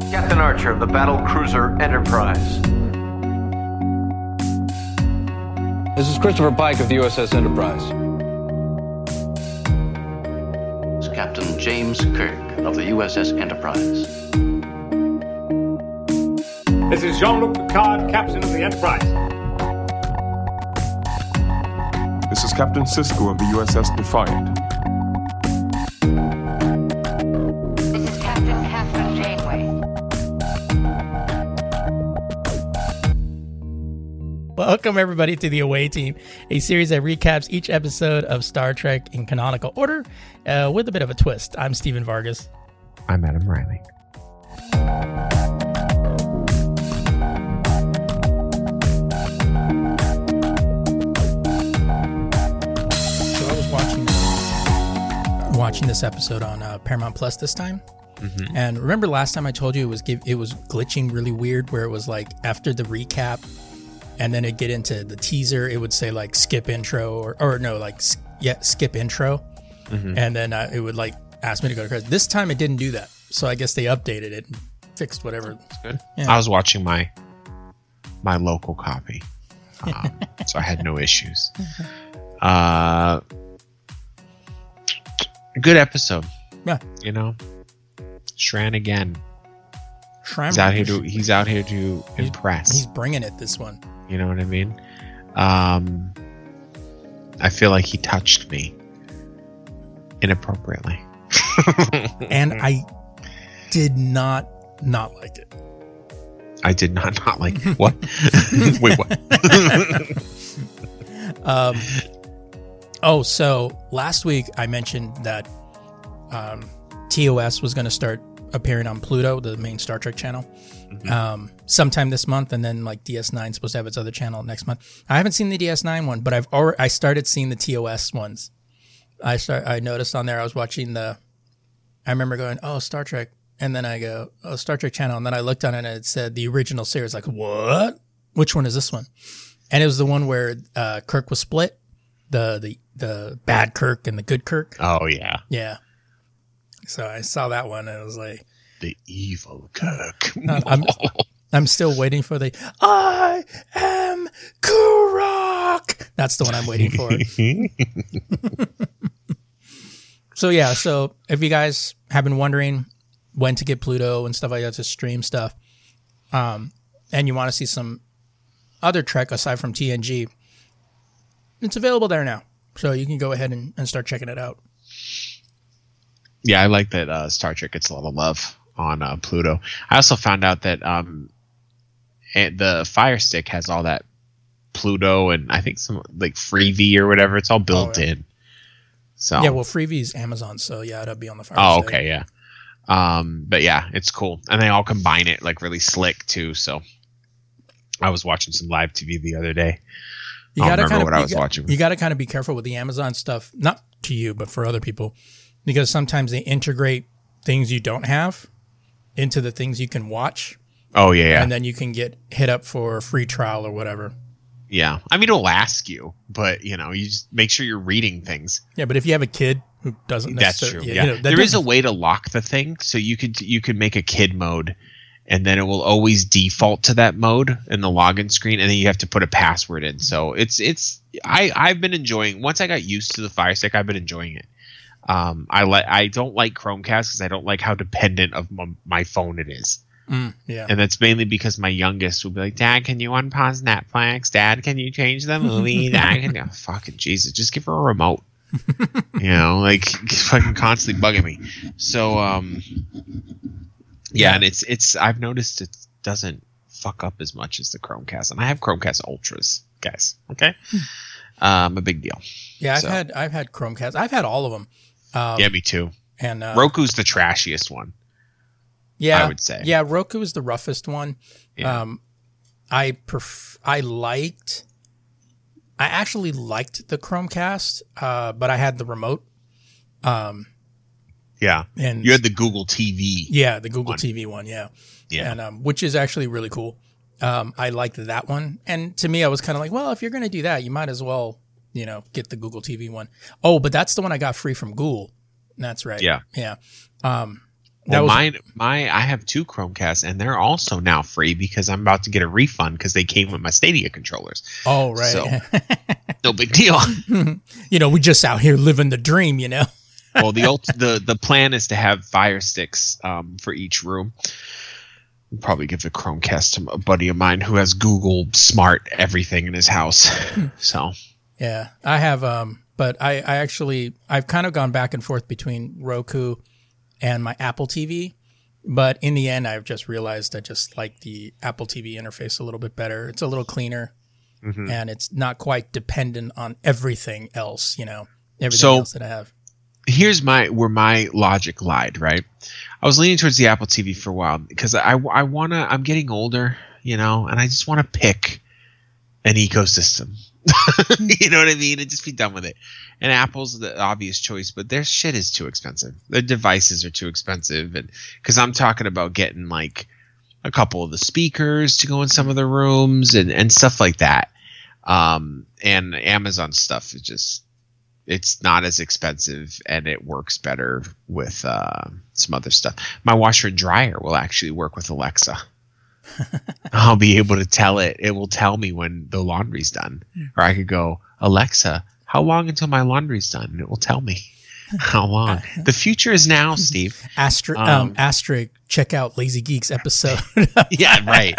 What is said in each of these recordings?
Captain Archer of the battle cruiser Enterprise. This is Christopher Pike of the USS Enterprise. It's Captain James Kirk of the USS Enterprise. This is Jean-Luc Picard, Captain of the Enterprise. This is Captain Sisko of the USS Defiant. This is Captain Catherine Janeway. Welcome, everybody, to The Away Team, a series that recaps each episode of Star Trek in canonical order with a bit of a twist. I'm Steven Vargas. I'm Adam Riley. So I was watching this episode on Paramount Plus this time. Mm-hmm. And remember last time I told you it was glitching really weird, where it was like after the recap and then it'd get into the teaser, it would say like skip intro skip intro. Mm-hmm. And then it would like ask me to go to credits. This time it didn't do that. So I guess they updated it and fixed whatever. That's good. Yeah. I was watching my local copy. So I had no issues. Good episode. Yeah. You know, Shran again. Shran, he's out here to impress. He's bringing it this one. You know what I mean? I feel like he touched me inappropriately. And I did not like it. I did not like it. What? Wait, what? So last week I mentioned that TOS was going to start appearing on Pluto, the main Star Trek channel, sometime this month, and then like DS9 is supposed to have its other channel next month. I haven't seen the DS9 one, but I started seeing the TOS ones. I noticed on there I was watching I remember going, oh, Star Trek, and then I go, oh, Star Trek channel, and then I looked on it and it said the original series. Like, what? Which one is this one? And it was the one where Kirk was split, the bad Kirk and the good Kirk. Oh yeah, yeah. So I saw that one and it was like the evil Kirk. I'm still waiting for the I am Kurok. That's the one I'm waiting for. So yeah, so if you guys have been wondering when to get Pluto and stuff like that to stream stuff, and you want to see some other Trek aside from TNG, it's available there now. So you can go ahead and start checking it out. Yeah, I like that Star Trek gets a lot of love on Pluto. I also found out that the Fire Stick has all that Pluto and I think some like Freevee or whatever. It's all built in. So yeah, well, Freevee is Amazon, so yeah, it'll be on the Fire Stick. Okay, yeah. But yeah, it's cool, and they all combine it like really slick too. So I was watching some live TV the other day. I don't remember what I was watching. You got to kind of be careful with the Amazon stuff, not to you, but for other people, because sometimes they integrate things you don't have into the things you can watch. Oh, yeah. And then you can get hit up for a free trial or whatever. Yeah. I mean, it'll ask you, but, you just make sure you're reading things. Yeah, but if you have a kid who doesn't necessarily... That's true, yeah. There is a way to lock the thing, so you could make a kid mode, and then it will always default to that mode in the login screen, and then you have to put a password in. So I've been enjoying... Once I got used to the Fire Stick, I've been enjoying it. I don't like Chromecast because I don't like how dependent of my phone it is. Yeah. And that's mainly because my youngest will be like, Dad, can you unpause Netflix? Dad, can you change the movie? Dad, can you... Fucking Jesus, just give her a remote. Like fucking constantly bugging me. So, yeah, and it's I've noticed it doesn't fuck up as much as the Chromecast, and I have Chromecast Ultras, guys. Okay, a big deal. Yeah, I've had Chromecast. I've had all of them. Yeah, me too. And Roku's the trashiest one. Yeah, I would say. Yeah, Roku is the roughest one. Yeah. I actually liked the Chromecast, but I had the remote. Yeah, and you had the Google TV. Yeah, the Google TV one. Yeah, and which is actually really cool. I liked that one, and to me, I was kind of like, well, if you're going to do that, you might as well, get the Google TV one. Oh, but that's the one I got free from Google. That's right. Yeah. Yeah. Well, I have 2 Chromecasts, and they're also now free because I'm about to get a refund because they came with my Stadia controllers. Oh, right. So, no big deal. We just out here living the dream, Well, the plan is to have Fire Sticks for each room. I'll probably give the Chromecast to a buddy of mine who has Google Smart everything in his house. So yeah, I have. But I've kind of gone back and forth between Roku and my Apple TV. But in the end, I've just realized I just like the Apple TV interface a little bit better. It's a little cleaner, and it's not quite dependent on everything else. Everything else that I have. Here's where my logic lied, right? I was leaning towards the Apple TV for a while because I'm getting older, and I just want to pick an ecosystem. You know what I mean? And just be done with it. And Apple's the obvious choice, but their shit is too expensive. Their devices are too expensive, and because I'm talking about getting like a couple of the speakers to go in some of the rooms and stuff like that. And Amazon stuff is just. It's not as expensive, and it works better with some other stuff. My washer and dryer will actually work with Alexa. I'll be able to tell it. It will tell me when the laundry's done. Or I could go, Alexa, how long until my laundry's done? And it will tell me how long. The future is now, Steve. Asterisk, check out Lazy Geeks episode. Yeah, right.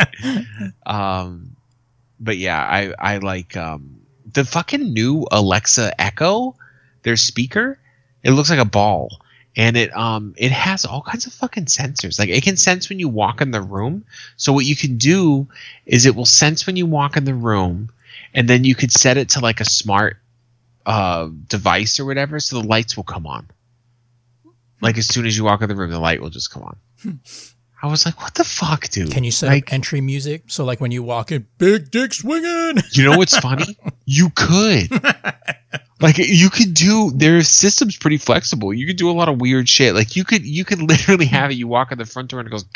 But yeah, I like the fucking new Alexa Echo, their speaker. It looks like a ball. And it has all kinds of fucking sensors. Like it can sense when you walk in the room. So what you can do is it will sense when you walk in the room, and then you could set it to like a smart device or whatever, so the lights will come on. Like as soon as you walk in the room, the light will just come on. I was like, what the fuck, dude? Can you set up entry music? So like when you walk in, big dick swinging. You know what's funny? You could. Like you could do, their system's pretty flexible. You could do a lot of weird shit. Like you could literally have it. You walk in the front door and it goes.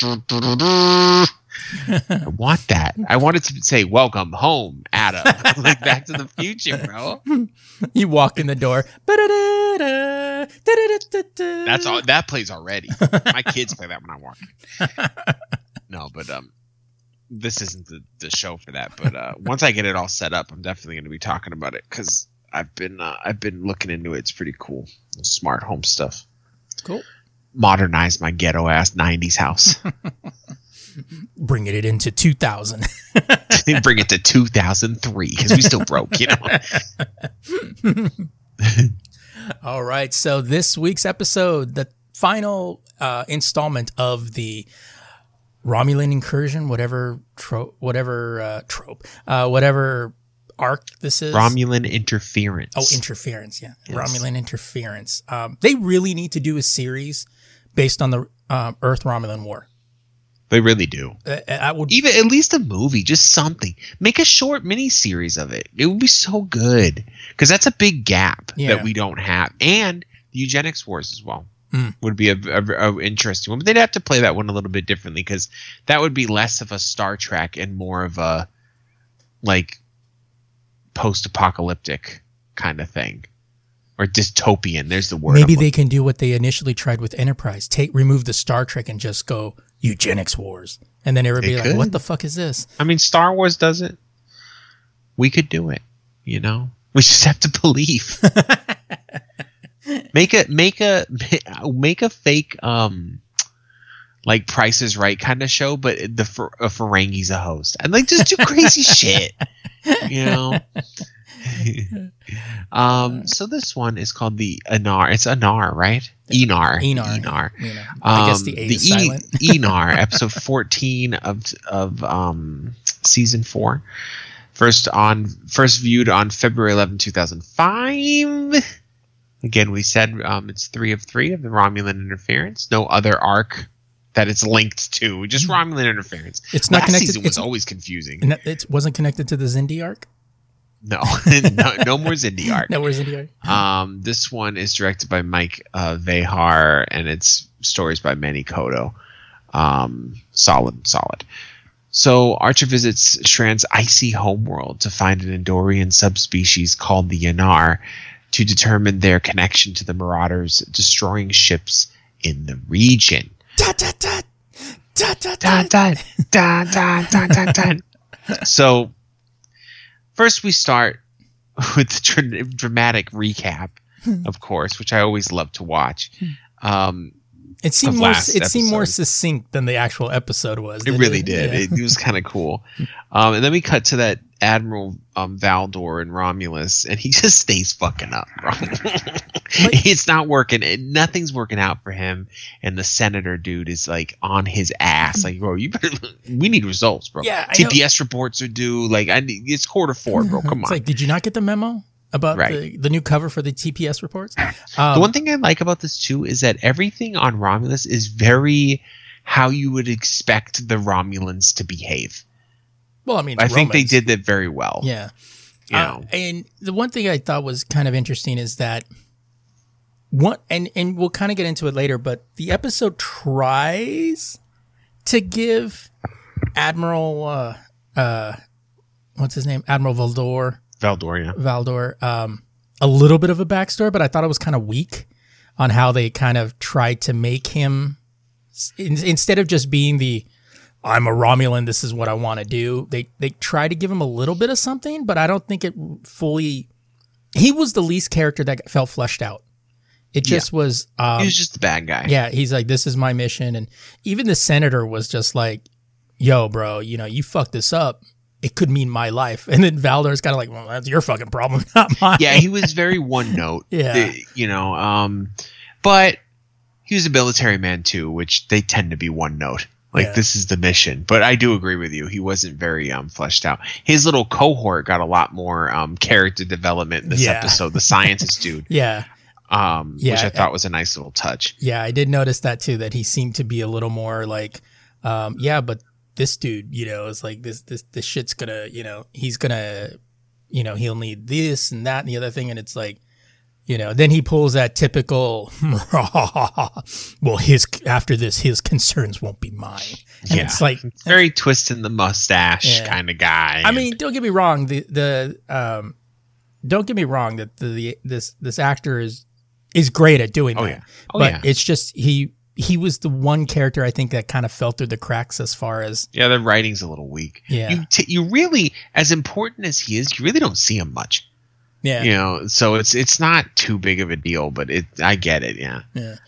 I want that. I want it to say, "Welcome home, Adam." Like Back to the Future, bro. You walk in the door. That's all. That plays already. My kids play that when I walk in. No, but this isn't the show for that. But once I get it all set up, I'm definitely going to be talking about it because I've been looking into it. It's pretty cool. Smart home stuff. Cool. Modernize my ghetto ass 90s house. Bringing it into 2000. Bring it to 2003 because we still broke, All right. So this week's episode, the final installment of the Romulan incursion, whatever arc this is. Romulan interference. Oh, interference. Yeah. Yes. Romulan interference. They really need to do a series based on the Earth-Romulan War. They really do. I would even at least a movie, just something. Make a short mini series of it. It would be so good because that's a big gap that we don't have. And the eugenics wars as well would be a interesting one. But they'd have to play that one a little bit differently because that would be less of a Star Trek and more of a like post-apocalyptic kind of thing. Or dystopian. There's the word. Maybe they can do what they initially tried with Enterprise. Remove the Star Trek and just go eugenics wars. And then everybody be like, what the fuck is this? I mean, Star Wars does it. We could do it. We just have to believe. Make a fake like Price is Right kind of show, but Ferengi's a host. And like just do crazy shit. So this one is called the Enar. It's Enar, right? Enar. I guess the A is silent. Enar, episode 14 of season 4. First viewed on February 11, 2005. Again, we said it's 3 of 3 of the Romulan interference. No other arc that it's linked to. Just Romulan interference. It's not connected. Season was always confusing. It wasn't connected to the Xindi arc? No more Xindi arc. No more Xindi arc. This one is directed by Mike Vehar, and it's stories by Manny Koto. Solid. So Archer visits Shran's icy homeworld to find an Andorian subspecies called the Yanar to determine their connection to the Marauders, destroying ships in the region. Dun, dun, dun, dun, dun, Dun, dun. dun, dun, dun, dun, dun, dun. So first we start with the dramatic recap, of course, which I always love to watch. It seemed Of more. last It seemed more episode. succinct than the actual episode was. It didn't really did. Yeah. It was kind of cool. And then we cut to that Admiral Valdor and Romulus, and he just stays fucking up, bro. It's not working. Nothing's working out for him. And the senator dude is like on his ass. Like, bro, you better. We need results, bro. Yeah, I know. TPS reports are due. Like, it's Q4, bro. Come It's on. like, did you not get the memo about Right. the new cover for the TPS reports? The one thing I like about this too is that everything on Romulus is very how you would expect the Romulans to behave. Well, I mean, I think they Romans. did that very well. Yeah. You know. And the one thing I thought was kind of interesting is that and we'll kind of get into it later, but the episode tries to give Admiral what's his name? Admiral Valdor, a little bit of a backstory, but I thought it was kind of weak on how they kind of tried to make him instead of just being I'm a Romulan, this is what I want to do. They try to give him a little bit of something, but I don't think it fully. He was the least character that felt fleshed out. It just was. He was just the bad guy. Yeah, he's like, this is my mission, and even the senator was just like, "Yo, bro, you fucked this up. It could mean my life." And then Valdor's kind of like, "Well, that's your fucking problem, not mine." Yeah, he was very one note. Yeah. But he was a military man too, which they tend to be one note. Like, this is the mission. But I do agree with you. He wasn't very fleshed out. His little cohort got a lot more character development in this episode. The scientist dude. Yeah. Which I thought was a nice little touch. Yeah, I did notice that too, that he seemed to be a little more like, but this dude, is like this shit's gonna, he's gonna, he'll need this and that and the other thing. And it's like, then he pulls that typical, well, after this, his concerns won't be mine. And it's like very twisting the mustache kind of guy. I mean, don't get me wrong. Don't get me wrong that this actor is great at doing that. But it's just he was the one character I think that kind of fell through the cracks as far as the writing's a little weak. Yeah, you really, as important as he is, you really don't see him much. Yeah, so it's not too big of a deal, but I get it. Yeah.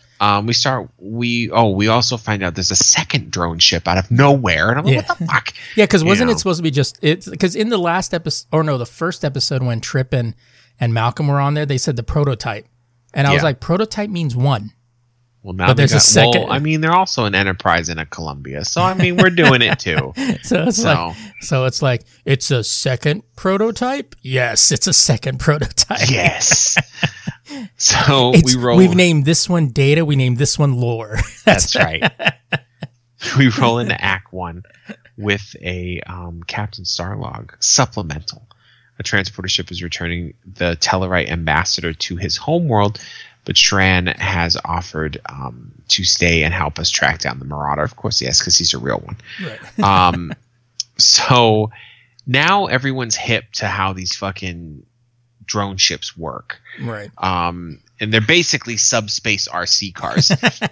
We also find out there's a second drone ship out of nowhere, and I'm like, what the fuck? Yeah, because wasn't it supposed to be just because in the last episode, or no, the first episode when Trip and Malcolm were on there, they said the prototype, and I was like, prototype means one. Well, now but there's a second. Well, I mean, they're also an Enterprise and a Columbia, so I mean, we're doing it too. So it's like it's a second prototype. Yes, it's a second prototype. Yes. So we've named this one Data. We named this one Lore. That's right. We roll into Act 1 with a Captain Starlog supplemental. A transporter ship is returning the Tellarite ambassador to his homeworld, but Shran has offered to stay and help us track down the Marauder. Of course, yes, because he's a real one. Right. So now everyone's hip to how these fucking drone ships work. Right. And they're basically subspace RC cars.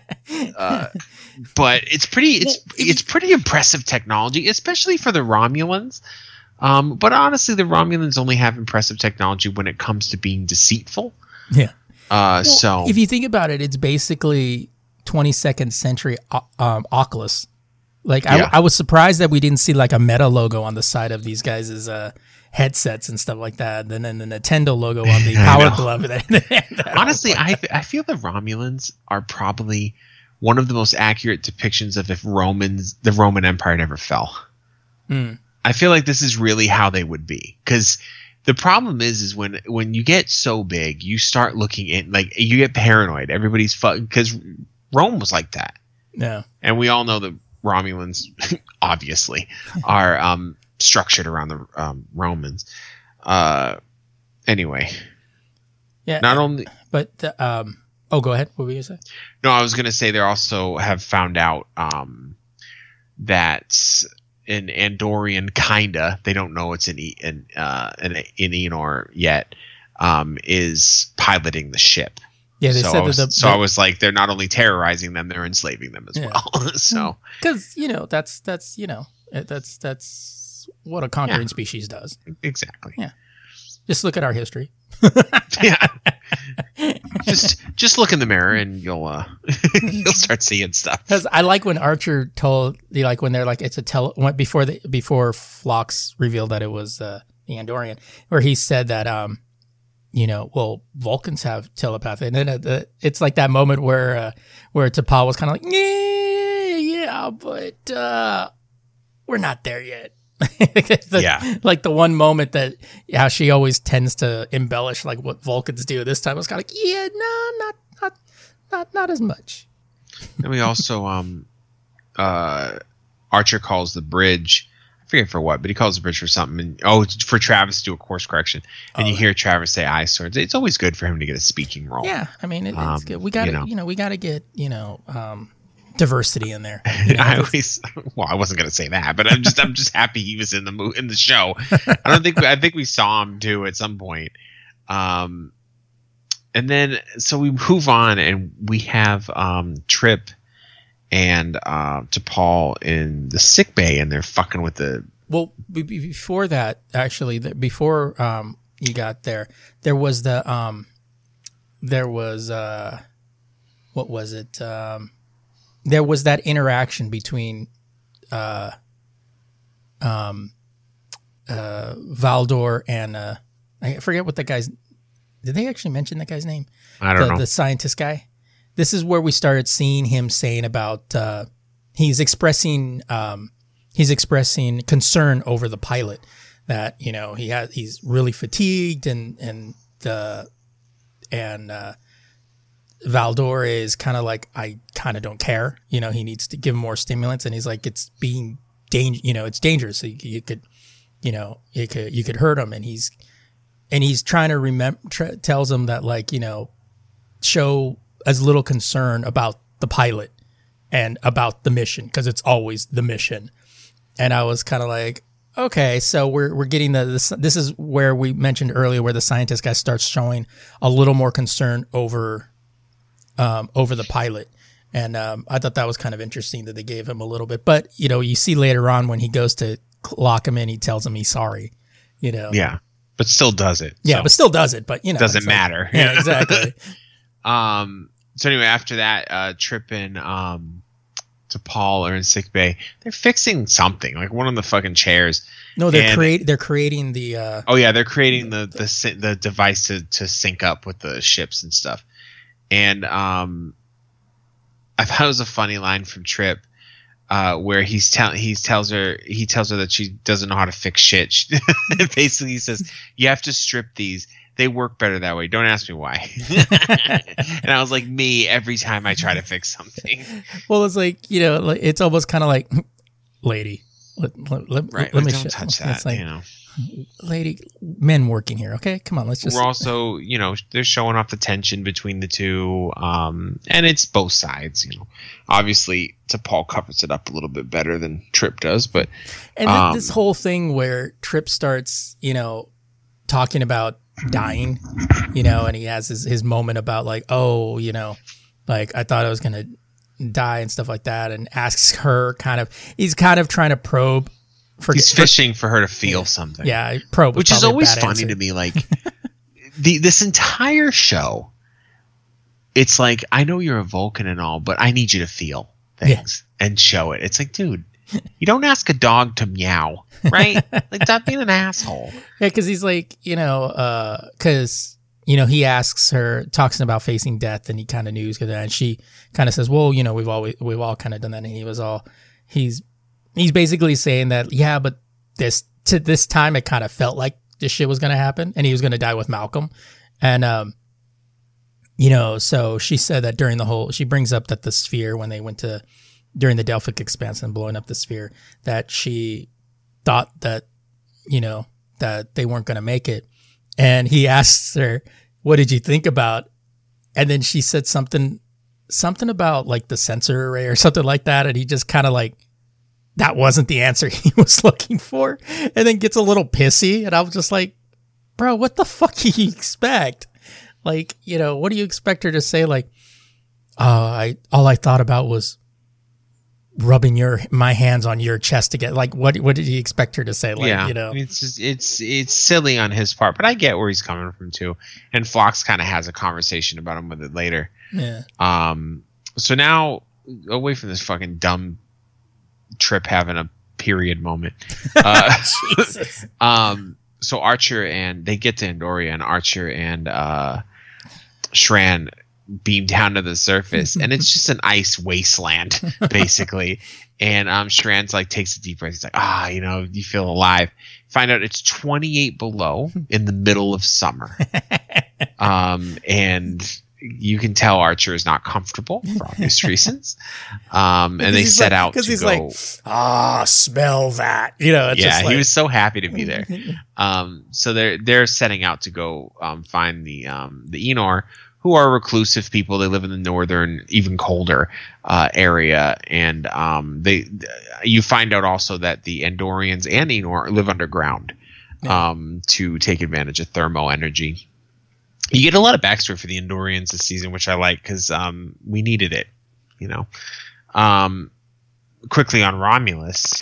But it's pretty impressive technology, especially for the Romulans. But honestly, the Romulans only have impressive technology when it comes to being deceitful. Yeah. So if you think about it, it's basically 22nd century Oculus. Like I was surprised that we didn't see like a Meta logo on the side of these guys' headsets and stuff like that. And then the Nintendo logo on the Power Glove. Honestly, I feel the Romulans are probably one of the most accurate depictions of if the Roman Empire never fell. I feel like this is really how they would be, because the problem is when you get so big, you start looking at, like, you get paranoid. Everybody's fucking, because Rome was like that. Yeah. And we all know the Romulans, obviously, are structured around the Romans. Anyway. Yeah. Not only. But, go ahead. What were you going to say? No, I was going to say they also have found out that an Andorian, kinda, they don't know it's an Enor yet, is piloting the ship. Yeah, they so said I was, that so I was like, they're not only terrorizing them, they're enslaving them as well. So because that's what a conquering species does. Exactly. Yeah. Just look at our history. Yeah. Just look in the mirror and you'll start seeing stuff. Because I like when Archer told when they're like it's a before Phlox revealed that it was the Andorian, where he said that Vulcans have telepathy, and then it's like that moment where T'Pol was kind of like yeah, but we're not there yet. Like the one moment that how she always tends to embellish like what Vulcans do. This time it was kind of like not as much. And we also Archer calls the bridge. I forget for what, but he calls the bridge for something. And, for Travis to do a course correction. And you hear Travis say "eye swords." It's always good for him to get a speaking role. Yeah, I mean it's good. We got to we got to get diversity in there. I wasn't going to say that, but I'm just happy he was in the show. I think we saw him too at some point. And then so we move on and we have Trip and T'Pol in the sick bay, and they're fucking with the. Well, before that, actually, before you got there was the what was it? There was that interaction between Valdor and I forget what that guy's. Did they actually mention that guy's name? I don't know. The scientist guy. This is where we started seeing him saying about he's expressing concern over the pilot, that he's really fatigued and Valdor is kind of like, I kind of don't care. He needs to give him more stimulants, and he's like, it's being it's dangerous. So you could hurt him, and he's trying to remember. Tells him that show as little concern about the pilot and about the mission, because it's always the mission. And I was kind of like, okay, so we're getting this is where we mentioned earlier where the scientist guy starts showing a little more concern over the pilot. And I thought that was kind of interesting that they gave him a little bit. But, you see later on when he goes to lock him in, he tells him he's sorry, Yeah, but still does it. Yeah, but still does it. But, doesn't matter. Yeah, exactly. So anyway, after that, Trip and T'Pol are in sickbay. They're fixing something, like one of the fucking chairs. No, they're creating the. They're creating the device to sync up with the ships and stuff. And I thought it was a funny line from Trip, where he tells her that she doesn't know how to fix shit. Basically, he says, "You have to strip these. They work better that way. Don't ask me why." And I was like, me every time I try to fix something. Well, it's like, it's almost kind of like, lady, let me don't touch that. It's like, lady, men working here. Okay, come on, let's just. We're also, they're showing off the tension between the two, and it's both sides. Obviously, T'Pol covers it up a little bit better than Trip does, but and this whole thing where Trip starts, talking about dying, and he has his moment about like, oh, like I thought I was gonna die and stuff like that, and asks her he's kind of trying to probe. He's fishing for her to feel something. Yeah, probe, which is always funny to me. Like this entire show, it's like, I know you're a Vulcan and all, but I need you to feel things and show it. It's like, dude, you don't ask a dog to meow, right? Like, stop being an asshole. Yeah, because he's like, because he asks her, talks about facing death, and he kind of knew he was gonna die, and she kind of says, well, we've all kind of done that, and he's basically saying that, yeah, but this time it kind of felt like this shit was gonna happen, and he was gonna die with Malcolm, and so she said that she brings up that the sphere, when they went during the Delphic expanse and blowing up the sphere, that she thought that, that they weren't going to make it. And he asks her, what did you think about? And then she said something about like the sensor array or something like that. And he just kind of like, that wasn't the answer he was looking for. And then gets a little pissy. And I was just like, bro, what the fuck do you expect? Like, you know, what do you expect her to say? Like, all I thought about was rubbing my hands on your chest to get, like, what did he expect her to say? Like, you know, it's just, it's silly on his part, but I get where he's coming from too. And Phlox kind of has a conversation about him with it later. Yeah. So now away from this fucking dumb Trip having a period moment. Jesus. So Archer and they get to Andoria, and Archer and Shran beam down to the surface, and it's just an ice wasteland basically. And Shran's like takes a deep breath. He's like, you know, you feel alive. Find out it's 28 below in the middle of summer. And you can tell Archer is not comfortable for obvious reasons. And they set out to he's go. Like, smell that. You know, it's just like, he was so happy to be there. So they're setting out to go find the Enor, who are reclusive people. They live in the northern, even colder area, and you find out also that the Andorians and Enor live underground to take advantage of thermo energy. You get a lot of backstory for the Andorians this season, which I like because we needed it. You know, quickly on Romulus,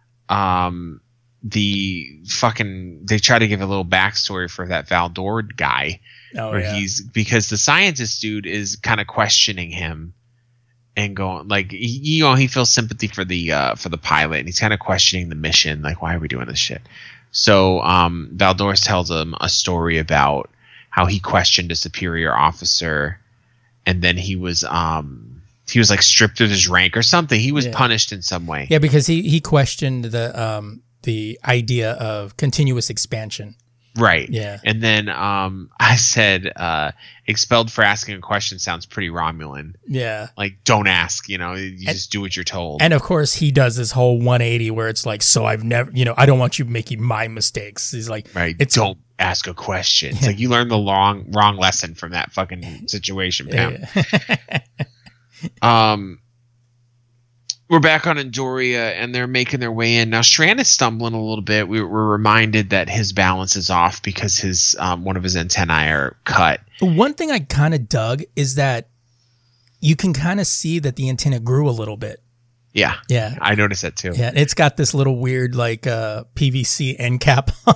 they try to give a little backstory for that Valdor guy. Because the scientist dude is kind of questioning him and going like, you know, he feels sympathy for the pilot, and he's kind of questioning the mission, like, why are we doing this shit? So Valdor tells him a story about how he questioned a superior officer, and then he was like stripped of his rank or something. He was punished in some way. Yeah, because he questioned the idea of continuous expansion. Right. Yeah. And then I said expelled for asking a question sounds pretty Romulan. Yeah. Like, don't ask, you know, just do what you're told. And of course he does this whole 180 where it's like, so I've never, you know, I don't want you making my mistakes. He's like, right. Don't ask a question. It's like you learned the wrong lesson from that fucking situation, Pam. Yeah. We're back on Andoria, and they're making their way in. Now, Shran is stumbling a little bit. We're reminded that his balance is off because his one of his antennae are cut. One thing I kind of dug is that you can kind of see that the antenna grew a little bit. Yeah. Yeah. I noticed that too. Yeah. It's got this little weird, like, PVC end cap on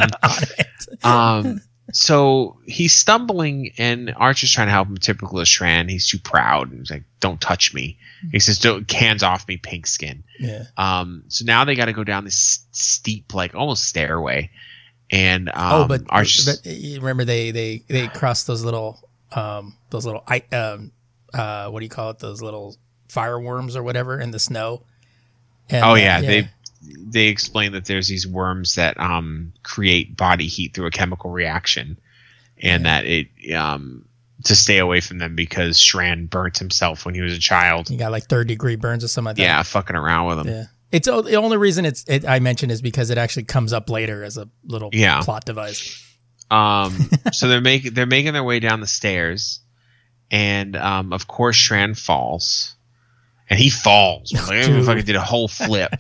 it. So he's stumbling, and Archer's trying to help him, typical of Shran. He's too proud. He's like, don't touch me. He says, don't, hands off me, pink skin. Yeah. So now they got to go down this steep, like almost stairway. And but remember they crossed those little what do you call it? Those little fireworms or whatever in the snow. And, they explain that there's these worms that create body heat through a chemical reaction, and that it to stay away from them because Shran burnt himself when he was a child. He got like 3rd-degree burns or something like that. Yeah, fucking around with him. Yeah. It's the only reason I mentioned is because it actually comes up later as a little plot device. So they're making their way down the stairs, and of course Shran falls, and he falls. Like, I fucking did a whole flip.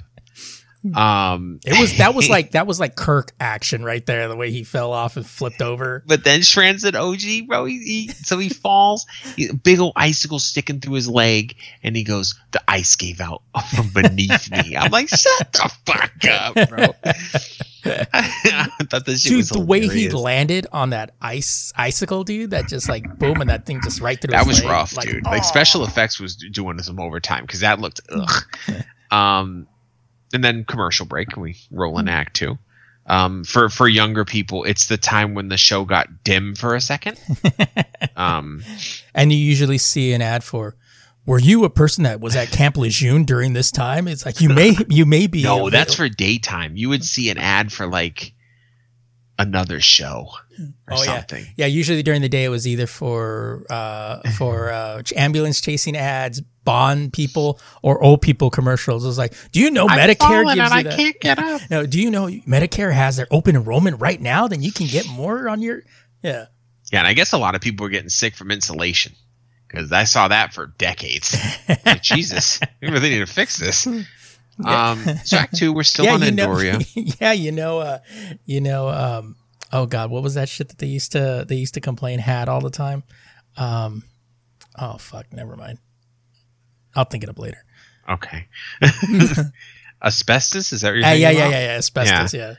That was like Kirk action right there, the way he fell off and flipped over. But then Shran's an OG, bro. So he falls, big old icicle sticking through his leg, and he goes, the ice gave out from beneath me. I'm like, shut the fuck up, bro. I thought this shit was hilarious. The way he landed on that icicle, dude, that just like boom, and that thing just right through his leg. That was rough, like, dude. Like, special effects was doing some overtime because that looked ugh. And then commercial break, and we roll in Act 2. For younger people, it's the time when the show got dim for a second. And you usually see an ad for, were you a person that was at Camp Lejeune during this time? It's like, you may be. No, that's for daytime. You would see an ad for like another show or something. Yeah, usually during the day it was either for ambulance chasing ads, Bond people, or old people commercials. It was like, do you know Medicare gives you that? I can't get up. No, do you know Medicare has their open enrollment right now? Then you can get more on your Yeah, and I guess a lot of people were getting sick from insulation because I saw that for decades. Like, Jesus, we really need to fix this. So Act 2, we're still on Andoria. Oh God, what was that shit that they used to complain had all the time? Oh fuck, never mind. I'll think it up later. Okay. Asbestos? Is that what you're thinking about? Yeah. Asbestos, yeah.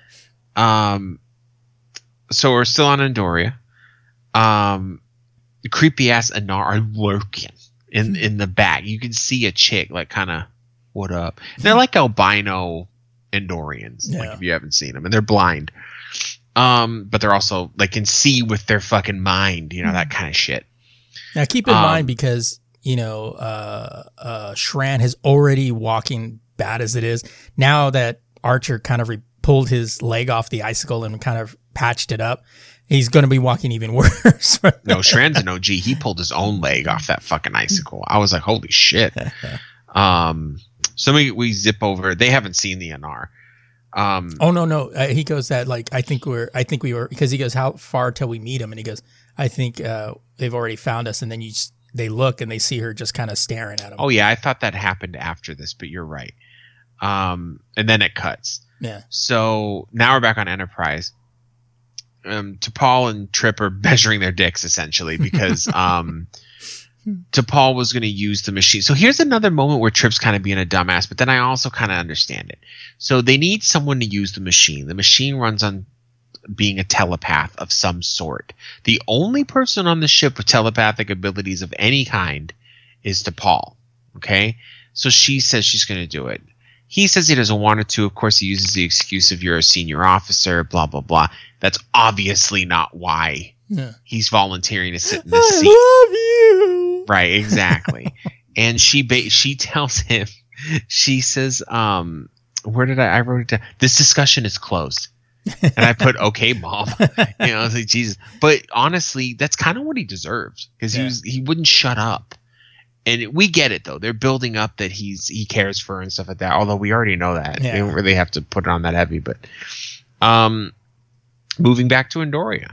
So we're still on Andoria. Creepy ass Anar are lurking in the back. You can see a chick like kind of, what up? They're like albino Andorians, like if you haven't seen them, and they're blind. But they're also like can see with their fucking mind, that kind of shit. Now keep in mind because Shran is already walking bad as it is. Now that Archer kind of pulled his leg off the icicle and kind of patched it up, he's going to be walking even worse. No, Shran's an OG. He pulled his own leg off that fucking icicle. I was like, holy shit. So we zip over. They haven't seen the Anar. Oh no. He goes that like I think we were because he goes, how far till we meet him? And he goes, I think they've already found us. And then they look and they see her just kind of staring at him. Oh yeah, I thought that happened after this, but you're right. And then it cuts. Yeah. So now we're back on Enterprise. T'Pol and Trip are measuring their dicks essentially because T'Pol was going to use the machine. So here's another moment where Trip's kind of being a dumbass, but then I also kind of understand it. So they need someone to use the machine. The machine runs on being a telepath of some sort. The only person on the ship with telepathic abilities of any kind is T'Pol. Okay? So she says she's going to do it. He says he doesn't want her to. Of course, he uses the excuse of you're a senior officer, blah, blah, blah. That's obviously not why he's volunteering to sit in this seat. I love you. Right, exactly. And she tells him, she says, where did I wrote it down? This discussion is closed. And I put, okay, Mom. I was like, Jesus. But honestly, that's kind of what he deserves because he wouldn't shut up. And we get it though. They're building up that he cares for her and stuff like that. Although we already know that. They don't really have to put it on that heavy. But moving back to Andoria.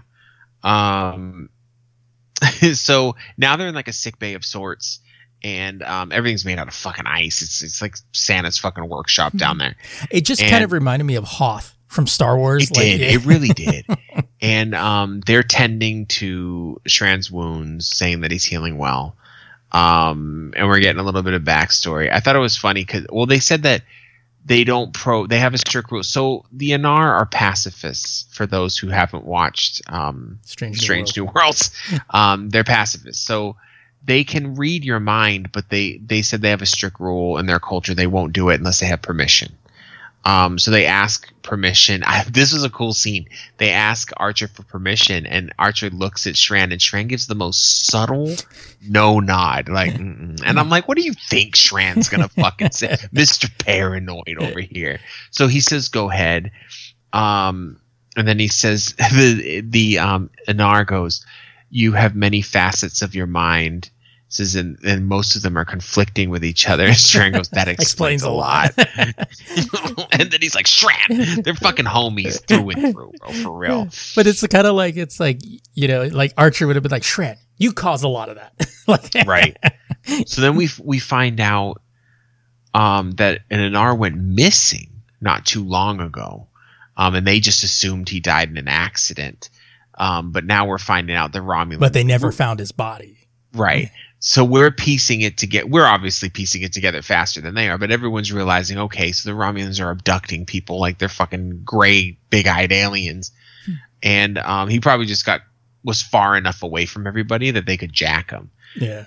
So now they're in like a sick bay of sorts, and everything's made out of fucking ice. It's like Santa's fucking workshop down there. It just kind of reminded me of Hoth from Star Wars. It did. It really did. And they're tending to Shran's wounds, saying that he's healing well. And we're getting a little bit of backstory. I thought it was funny because, they said that they have a strict rule. So the Anar are pacifists for those who haven't watched Strange New Worlds. They're pacifists. So they can read your mind, but they said they have a strict rule in their culture. They won't do it unless they have permission. So they ask permission. This was a cool scene. They ask Archer for permission, and Archer looks at Shran, and Shran gives the most subtle no nod. Like, and I'm like, what do you think Shran's gonna fucking say? Mr. Paranoid over here. So he says, go ahead. And then he says, the Anar goes, you have many facets of your mind. Says, and most of them are conflicting with each other. Shran goes, that explains a lot. And then he's like, Shran, they're fucking homies through and through, bro, for real. But it's kind of like, like Archer would have been like, Shran, you cause a lot of that. Right. So then we find out that an Anar went missing not too long ago. And they just assumed he died in an accident. But now we're finding out the Romulans. But they never found his body. Right. So we're piecing it together. We're obviously piecing it together faster than they are, but everyone's realizing, okay, so the Romulans are abducting people like they're fucking gray, big-eyed aliens. And he probably just was far enough away from everybody that they could jack him. Yeah.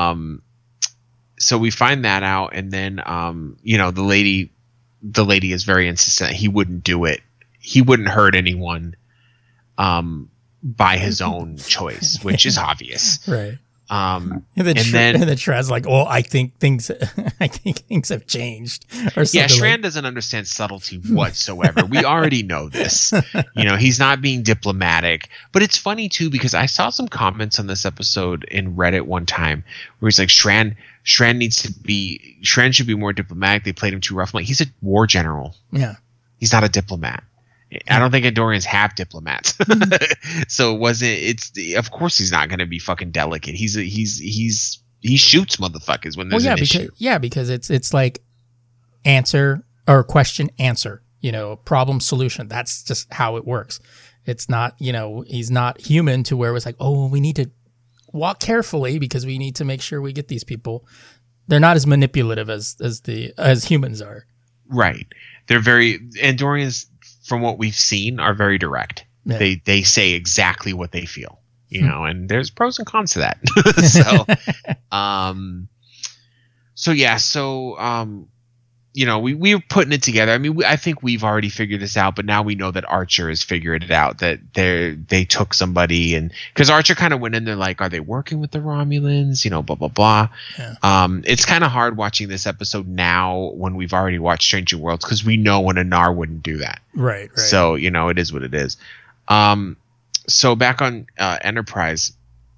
So we find that out, and then the lady is very insistent he wouldn't do it. He wouldn't hurt anyone by his own choice, which is obvious. Right. And then Shran's like, "Oh, I think things have changed." Or something. Yeah, Shran doesn't understand subtlety whatsoever. We already know this. He's not being diplomatic. But it's funny too because I saw some comments on this episode in Reddit one time where he's like, "Shran should be more diplomatic. They played him too rough." I'm like, he's a war general. Yeah, he's not a diplomat. I don't think Andorians have diplomats. So of course he's not going to be fucking delicate. He shoots motherfuckers when there's an issue. Because it's like answer or question answer, problem solution. That's just how it works. It's not, he's not human to where it was like, oh, we need to walk carefully because we need to make sure we get these people. They're not as manipulative as humans are. Right. They're Andorians, from what we've seen, are very direct. Yeah. They say exactly what they feel, and there's pros and cons to that. We're putting it together. I mean, I think we've already figured this out, but now we know that Archer has figured it out, that they took somebody, and because Archer kind of went in there like, are they working with the Romulans? Blah, blah, blah. Yeah. It's kind of hard watching this episode now when we've already watched Stranger Worlds, because we know an Anar wouldn't do that. Right. So, it is what it is. So back on Enterprise,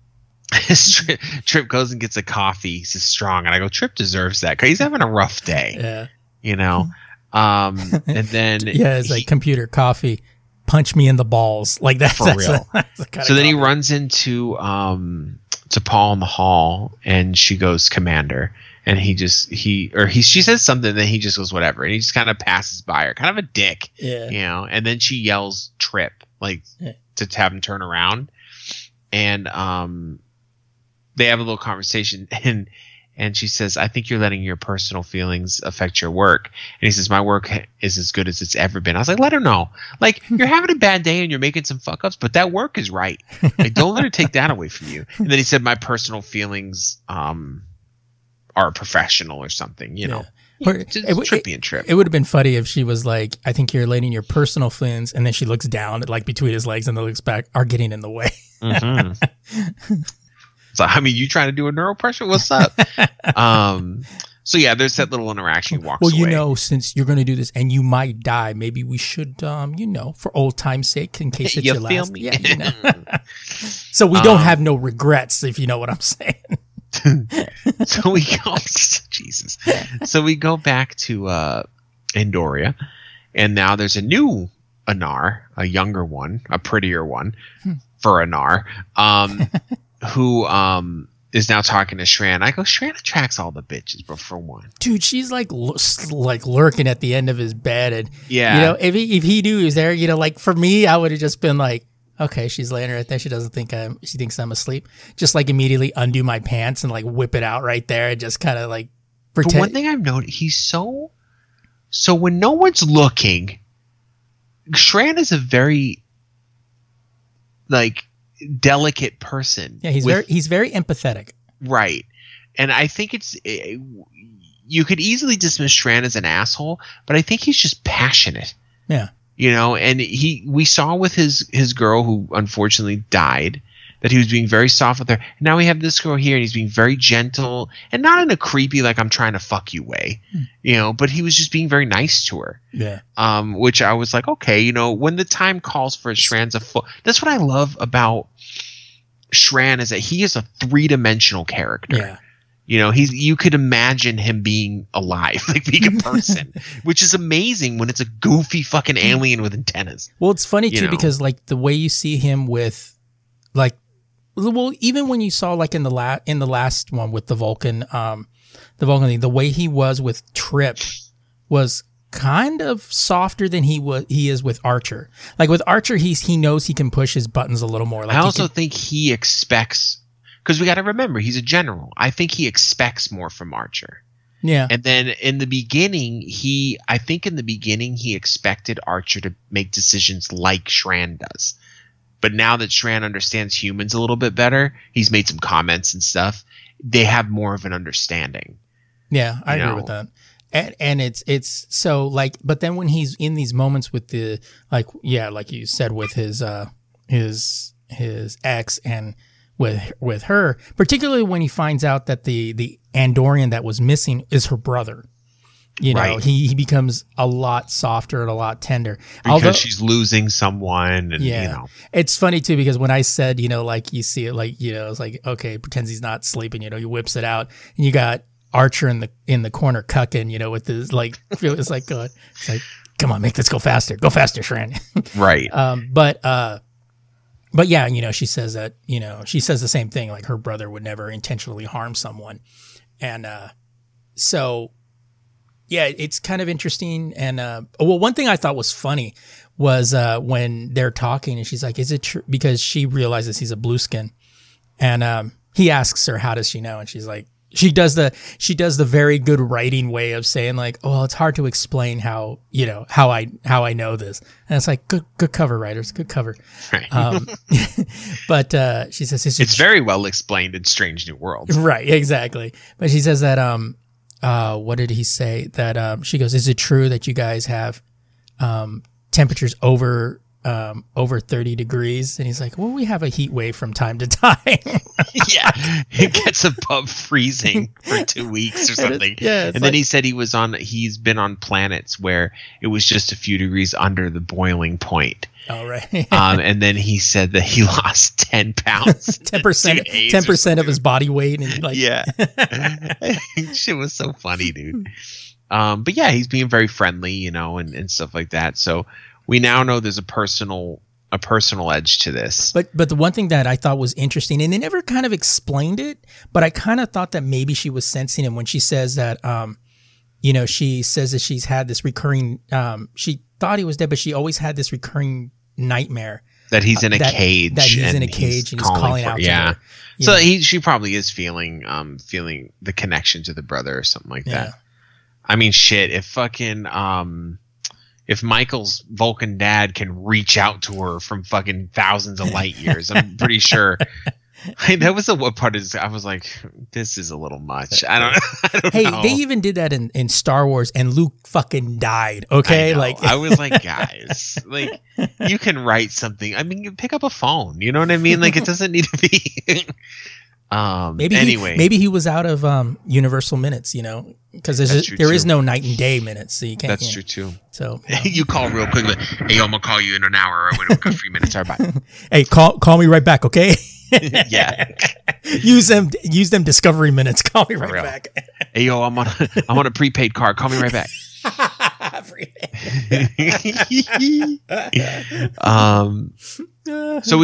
Trip goes and gets a coffee. He says strong, and I go, Trip deserves that because he's having a rough day. Yeah. And then it's like computer coffee, punch me in the balls, like that. For real. So then he runs into to Paul in the hall, and she goes, Commander, and she says something, then he just goes whatever, and he just kind of passes by her, kind of a dick. Yeah. And then she yells Trip, like to have him turn around, and they have a little conversation, and she says, I think you're letting your personal feelings affect your work. And he says, my work is as good as it's ever been. I was like, let her know. Like, you're having a bad day and you're making some fuck ups, but that work is right. Like, don't let her take that away from you. And then he said, my personal feelings are professional or something, Trippy and Trip. It would have been funny if she was like, I think you're letting your personal feelings, and then she looks down, like between his legs, and then looks back, are getting in the way. Mm-hmm. So, I mean, you trying to do a neural pressure? What's up? So yeah, there's that little interaction. He walks away. Since you're going to do this and you might die, maybe we should, for old time's sake, in case it's your last. Me? Yeah, So we don't have no regrets, if you know what I'm saying. So we go, Jesus. So we go back to Andoria, and now there's a new Anar, a younger one, a prettier one for Anar. Who is now talking to Shran. I go, Shran attracts all the bitches, but for one. Dude, she's like lurking at the end of his bed. And, if he knew he was there, like for me, I would have just been like, okay, she's laying right there. She thinks I'm asleep. Just like immediately undo my pants and like whip it out right there and just kind of like pretend. But one thing I've noticed, he's so when no one's looking, Shran is a very delicate person. Yeah, he's very empathetic. Right. And I think you could easily dismiss Shran as an asshole, but I think he's just passionate. Yeah. And we saw with his girl who unfortunately died that he was being very soft with her. And now we have this girl here, and he's being very gentle and not in a creepy, like I'm trying to fuck you way, but he was just being very nice to her. Yeah. Which I was like, okay, when the time calls for Shran's that's what I love about Shran, is that he is a 3-dimensional character. Yeah. You could imagine him being alive, like being a person, which is amazing when it's a goofy fucking alien with antennas. Well, it's funny too, because like the way you see him with even when you saw like in the last one with the Vulcan thing, the way he was with Trip was kind of softer than he is with Archer. Like with Archer, he knows he can push his buttons a little more. Like I also think he expects, because we got to remember he's a general. I think he expects more from Archer. Yeah. And then in the beginning, he expected Archer to make decisions like Shran does. But now that Shran understands humans a little bit better, he's made some comments and stuff. They have more of an understanding. Yeah, I agree with that. And it's so like, but then when he's in these moments with the like you said with his ex and with her, particularly when he finds out that the Andorian that was missing is her brother. Right. He becomes a lot softer and a lot tender. Because she's losing someone. And, It's funny, too, because when I said, like, you see it, like, it's like, okay, pretends he's not sleeping, he whips it out. And you got Archer in the corner cucking, with his, like, it's like, it's like, come on, make this go faster. Go faster, Shran. Right. But yeah, she says that, she says the same thing, like, her brother would never intentionally harm someone. And so Yeah, it's kind of interesting. And well, one thing I thought was funny was when they're talking and she's like, "Is it true?" Because she realizes he's a blue skin, and he asks her, "How does she know?" And she's like, she does the very good writing way of saying like, "Oh, it's hard to explain how I know this." And it's like, good cover, writers, good cover. Right. But she says it's very well explained in Strange New Worlds. Right, exactly. But she says that what did he say? That she goes, "Is it true that you guys have temperatures over 30 degrees?" And he's like, "Well, we have a heat wave from time to time." Yeah, it gets above freezing for 2 weeks or something. Yeah, and then he said he's been on planets where it was just a few degrees under the boiling point. Oh, right. And then he said that he lost 10 pounds. 10% of his body weight. And like, yeah. Shit was so funny, dude. But yeah, he's being very friendly, and stuff like that. So we now know there's a personal edge to this. But the one thing that I thought was interesting, and they never kind of explained it, but I kind of thought that maybe she was sensing him when she says that, she says that she's had this recurring, she thought he was dead, but she always had this recurring nightmare. That he's in a cage. That he's in a cage and he's calling out to her. So she probably is feeling the connection to the brother or something like that. I mean, shit, if fucking, if Michael's Vulcan dad can reach out to her from fucking thousands of light years, I'm pretty sure. That was what part is. I was like, this is a little much. I don't hey, know. They even did that in Star Wars, and Luke fucking died. Okay, I was like, guys, like you can write something. I mean, you pick up a phone. You know what I mean? Like it doesn't need to be. Maybe he was out of Universal minutes. Because there is no night and day minutes, so you can't. That's true too. So you call real quick. Like, hey, I'm gonna call you in an hour. I went a few minutes. All right, bye. Hey, call me right back, okay? Yeah. Use them Discovery minutes. Call me right back. Hey, yo, I'm on a prepaid card. Call me right back. So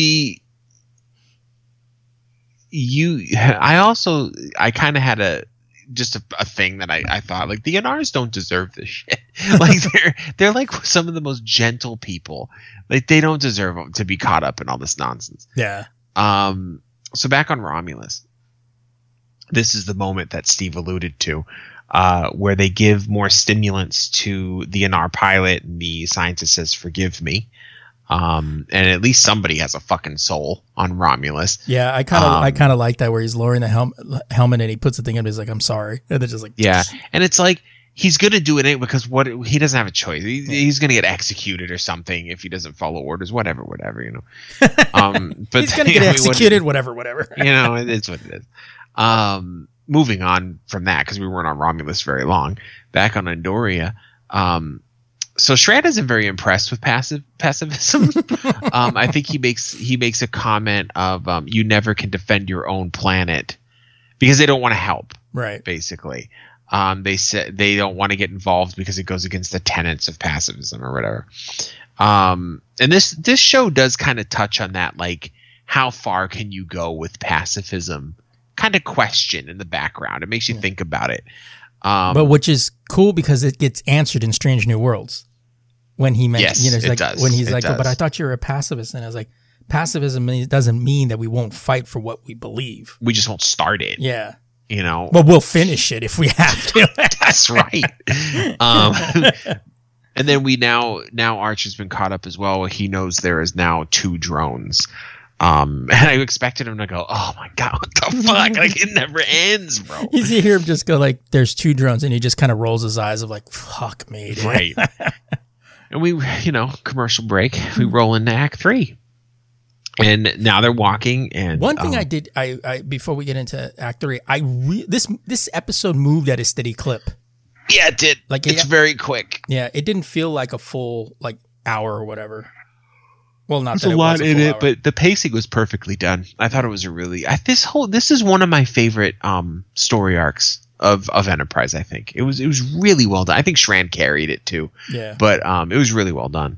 I kind of had a thing that I thought like the Inars don't deserve this shit. Like they're like some of the most gentle people. Like they don't deserve to be caught up in all this nonsense. Yeah. So back on Romulus, this is the moment that Steve alluded to, where they give more stimulants to the Inar pilot, and the scientist says, "Forgive me." And at least somebody has a fucking soul on Romulus. Yeah, I kind of like that where he's lowering the helmet and he puts the thing in and he's like, "I'm sorry," and they're just like, yeah, and it's like he's gonna do it because he doesn't have a choice. He's gonna get executed or something if he doesn't follow orders. Whatever, but he's gonna get executed. Whatever. It's what it is. Moving on from that because we weren't on Romulus very long. Back on Andoria. So Shran isn't very impressed with pacifism. I think he makes a comment of you never can defend your own planet because they don't want to help. Right. Basically, they said they don't want to get involved because it goes against the tenets of pacifism or whatever. And this show does kind of touch on that, like how far can you go with pacifism? Kind of question in the background. It makes you think about it. But which is cool because it gets answered in Strange New Worlds when he mentioned, yes, it does. When he's like, does. "But I thought you were a pacifist," and I was like, "Pacifism doesn't mean that we won't fight for what we believe. We just won't start it." Yeah, But we'll finish it if we have to. That's right. And then now Archer's been caught up as well. He knows there is now 2 drones. And I expected him to go, "Oh my god, what the fuck!" Like it never ends, bro. You see hear him just go like, "There's 2 drones," and he just kind of rolls his eyes of like, "Fuck me, dude." Right. And we, commercial break. We roll into Act 3, and now they're walking. And one thing I did, I before we get into Act 3, this episode moved at a steady clip. Yeah, it did. Like it's very quick. Yeah, it didn't feel like a full hour or whatever. Well, not There's that a lot in it, hour. but the pacing was perfectly done. I thought it was a really this is one of my favorite story arcs of Enterprise. I think it was really well done. I think Shran carried it too. Yeah, but it was really well done.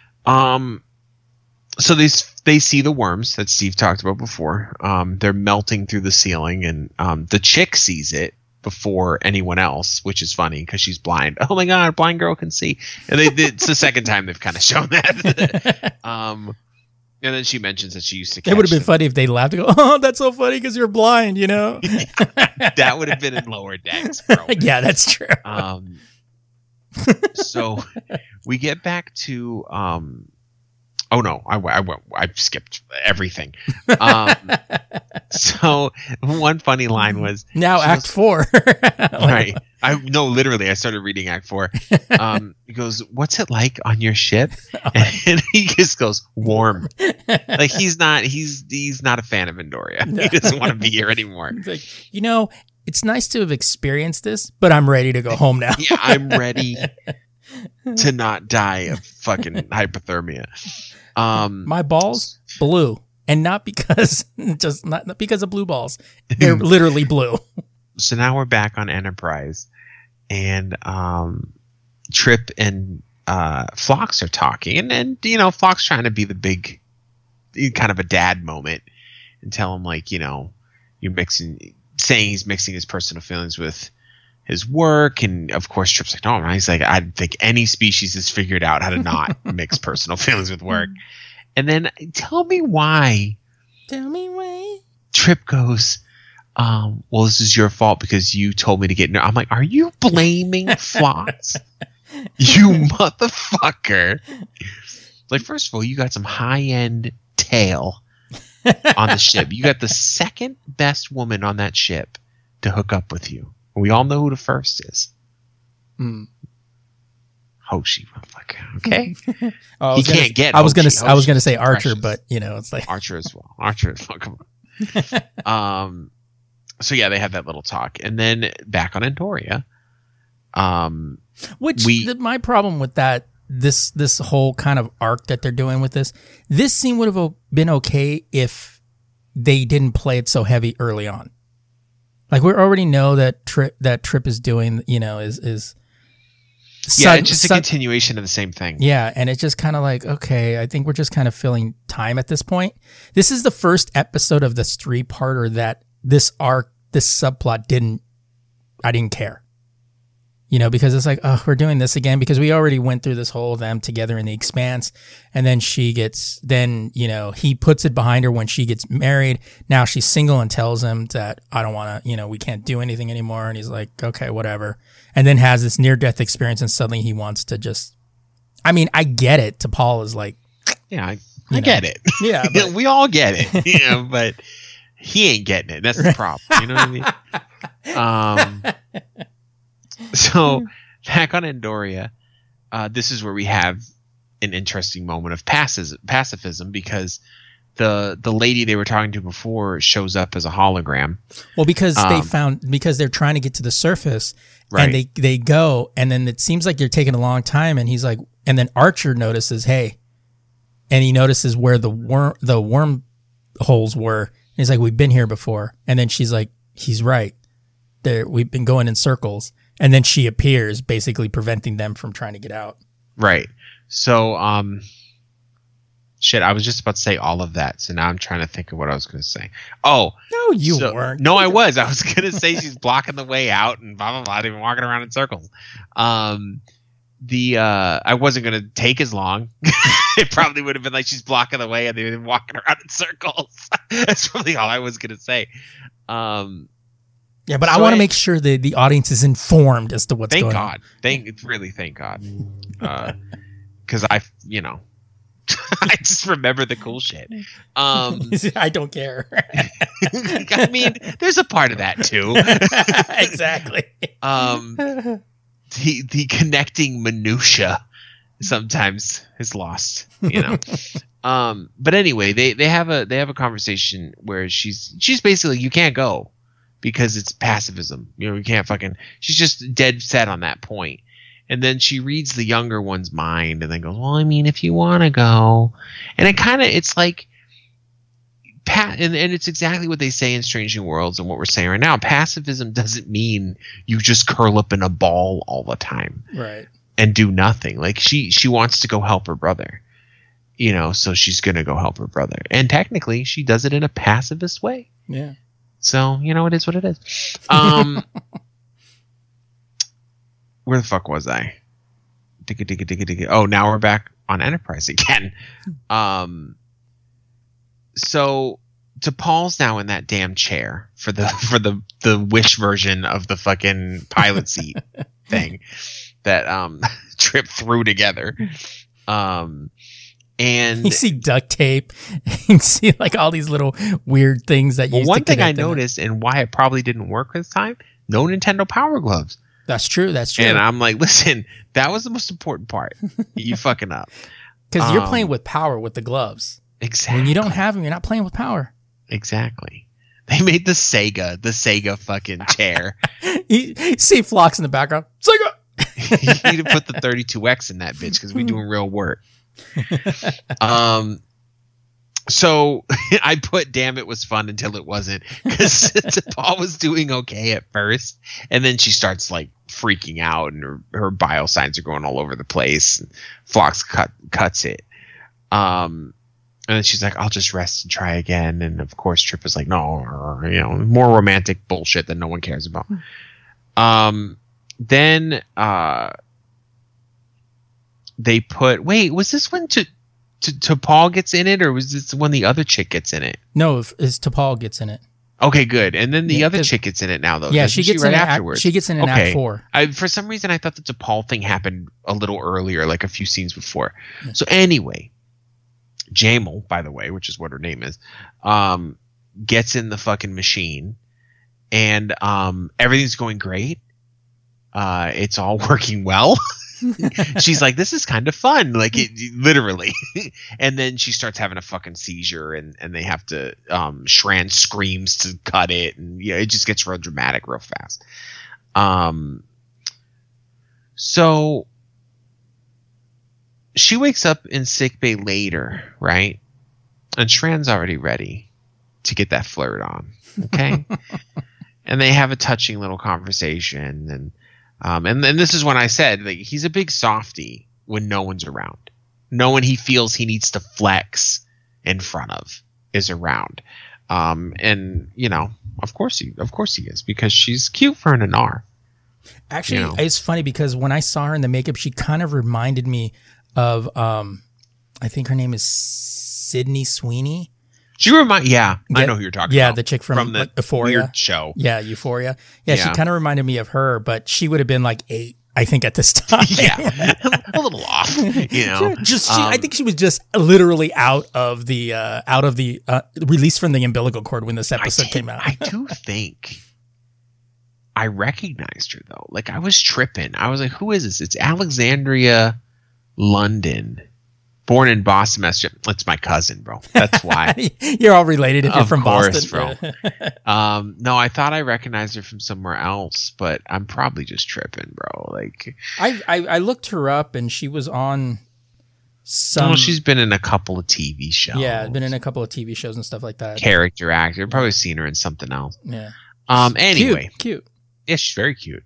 So they see the worms that Steve talked about before. They're melting through the ceiling, and the chick sees it before anyone else, which is funny because she's blind. Oh my God, blind girl can see. And it's the second time they've kind of shown that. And then she mentions that she used to catch It would have been them. funny if they laughed and go, "Oh, that's so funny because you're blind," you know? That would have been in Lower Decks, bro. Yeah, that's true. So we get back to oh no, I skipped everything. So one funny line was Now Act 4. right. Literally, I started reading Act 4. He goes, "What's it like on your ship?" And he just goes, "Warm." Like he's not a fan of Andoria. He doesn't want to be here anymore. It's like, it's nice to have experienced this, but I'm ready to go home now. Yeah, I'm ready to not die of fucking hypothermia. My balls blue, and not because not because of blue balls. They're literally blue. So now we're back on Enterprise, and Trip and Phlox are talking, and Phlox trying to be the big, kind of a dad moment, and tell him like, you're saying he's mixing his personal feelings with his work, and of course Trip's like, no, he's like, I think any species has figured out how to not mix personal feelings with work. And then tell me why Trip goes, well, this is your fault because you told me to get. I'm like, are you blaming Phlox? You motherfucker! Like, first of all, you got some high-end tail on the ship. You got the second best woman on that ship to hook up with you. We all know who the first is. Hoshi, motherfucker. Okay, he can't get. I was gonna say Archer, precious. But it's like Archer as well. Archer, come on. So yeah, they have that little talk, and then back on Andoria. My problem with that, this whole kind of arc that they're doing with this scene would have been okay if they didn't play it so heavy early on. Like, we already know that Trip is doing, is it's just a continuation of the same thing. Yeah, and it's just kind of like, okay, I think we're just kind of filling time at this point. This is the first episode of this 3-parter that this arc, this subplot I didn't care. Because it's like, oh, we're doing this again because we already went through this whole them together in the Expanse, and then he puts it behind her when she gets married. Now she's single and tells him that I don't want to, we can't do anything anymore. And he's like, okay, whatever. And then has this near-death experience, and suddenly he wants to just, I get it. T'Pol is like, yeah, I get it. Yeah, but, we all get it. But he ain't getting it. That's the problem. You know what I mean? So back on Andoria, this is where we have an interesting moment of pacifism because the lady they were talking to before shows up as a hologram. Well, because because they're trying to get to the surface, right. And they go, and then it seems like they're taking a long time, and he's like, and then Archer notices, hey, and he notices where the worm holes were. And he's like, we've been here before, and then she's like, he's right. We've been going in circles. And then she appears, basically preventing them from trying to get out. Right. So, shit, I was just about to say all of that. So now I'm trying to think of what I was going to say. Oh. No, you weren't. No, I was. I was going to say she's blocking the way out and blah, blah, blah, even walking around in circles. I wasn't going to take as long. It probably would have been like she's blocking the way and they've been walking around in circles. That's probably all I was going to say. Yeah, but I want to make sure that the audience is informed as to what's going on. Thank God. Because I just remember the cool shit. I don't care. I mean, there's a part of that too. Exactly. The connecting minutia sometimes is lost, But anyway, they have a conversation where she's basically, you can't go. Because it's pacifism. You can't she's just dead set on that point. And then she reads the younger one's mind and then goes, well, if you want to go. And it's like, and it's exactly what they say in Strange New Worlds and what we're saying right now. Pacifism doesn't mean you just curl up in a ball all the time. Right. And do nothing. Like she wants to go help her brother. So she's going to go help her brother. And technically she does it in a pacifist way. Yeah. So, it is what it is. where the fuck was I? Oh, now we're back on Enterprise again. So T'Pol's now in that damn chair for the Wish version of the fucking pilot seat thing that Trip threw together. And you see duct tape. You see like all these little weird things that you. One thing I noticed and why it probably didn't work this time: no Nintendo Power Gloves. That's true. That's true. And I'm like, listen, that was the most important part. You fucking up because you're playing with power with the gloves. Exactly. When you don't have them, you're not playing with power. Exactly. They made the Sega fucking chair. You see Phlox in the background. Sega. You need to put the 32X in that bitch because we're doing real work. So I put damn it was fun until it wasn't because Paul was doing okay at first and then she starts like freaking out and her bio signs are going all over the place. Phlox cuts it. And then she's like, I'll just rest and try again. And of course Trip is like, no, more romantic bullshit that no one cares about. Then they put, wait, was this when T'Pol gets in it, or was this when the other chick gets in it? No, it's T'Pol gets in it. Okay, good. And then the other chick gets in it now, though. Yeah, she gets right in afterwards. She gets in Act 4. For some reason, I thought the T'Pol thing happened a little earlier, like a few scenes before. Yeah. So anyway, Jamal, by the way, which is what her name is, gets in the fucking machine, and everything's going great. It's all working well. She's like, this is kind of fun, like it literally. And then she starts having a fucking seizure, and they have to Shran screams to cut it, and it just gets real dramatic real fast. So she wakes up in sickbay later, right? And Shran's already ready to get that flirt on, okay? And they have a touching little conversation, and this is when I said, like, he's a big softy when no one's around. No one he feels he needs to flex in front of is around. And of course he is, because she's cute for an Anar. Actually, it's funny because when I saw her in the makeup, she kind of reminded me of I think her name is Sydney Sweeney. She I know who you're talking about. Yeah, the chick from the Euphoria weird show. Yeah, Euphoria. Yeah, she kind of reminded me of her, but she would have been like 8, I think, at this time. Yeah, a little off. I think she was just literally out of the release from the umbilical cord when this episode came out. I do think I recognized her though. Like, I was tripping. I was like, "Who is this?" It's Alexandria London. Born in Boston, Massachusetts. It's my cousin, bro. That's why. You're all related if you're from Boston. Bro. No, I thought I recognized her from somewhere else, but I'm probably just tripping, bro. Like, I looked her up, and she was on some. Well, she's been in a couple of TV shows. Yeah, been in a couple of TV shows and stuff like that. Character actor. Probably seen her in something else. Yeah. Anyway, cute. Yeah, she's very cute.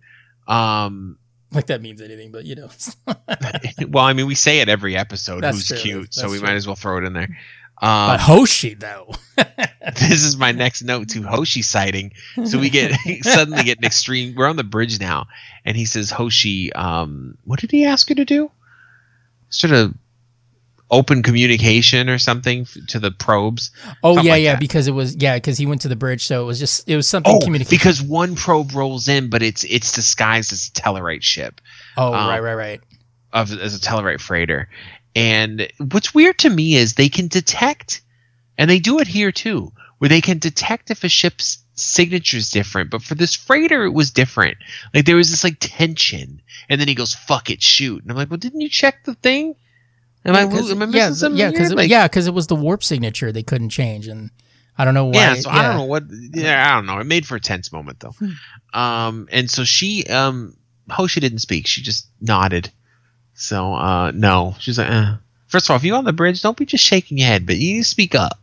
Like that means anything, but Well, I mean, we say it every episode. That's who's true. cute, That's so we true. might as well throw it in there. But Hoshi, though. This is my next note to Hoshi sighting. So we suddenly get an extreme. We're on the bridge now, and he says, "Hoshi, what did he ask you to do? Sort of open communication or something to the probes." Oh, Something like that. because he went to the bridge, so it was something communication. Because one probe rolls in, but it's disguised as a Tellarite ship. Oh, right. As a Tellarite freighter. And what's weird to me is they can detect, and they do it here too, where they can detect if a ship's signature is different. But for this freighter, it was different. Like, there was this like tension, and then he goes, "Fuck it, shoot." And I'm like, well, didn't you check the thing? Am I missing something? Because it was the warp signature they couldn't change, and I don't know why. Yeah, so I don't know what. Yeah, I don't know. It made for a tense moment though. And so she, Hoshi didn't speak. She just nodded. So no, she's like, First of all, if you're on the bridge, don't be just shaking your head, but you need to speak up.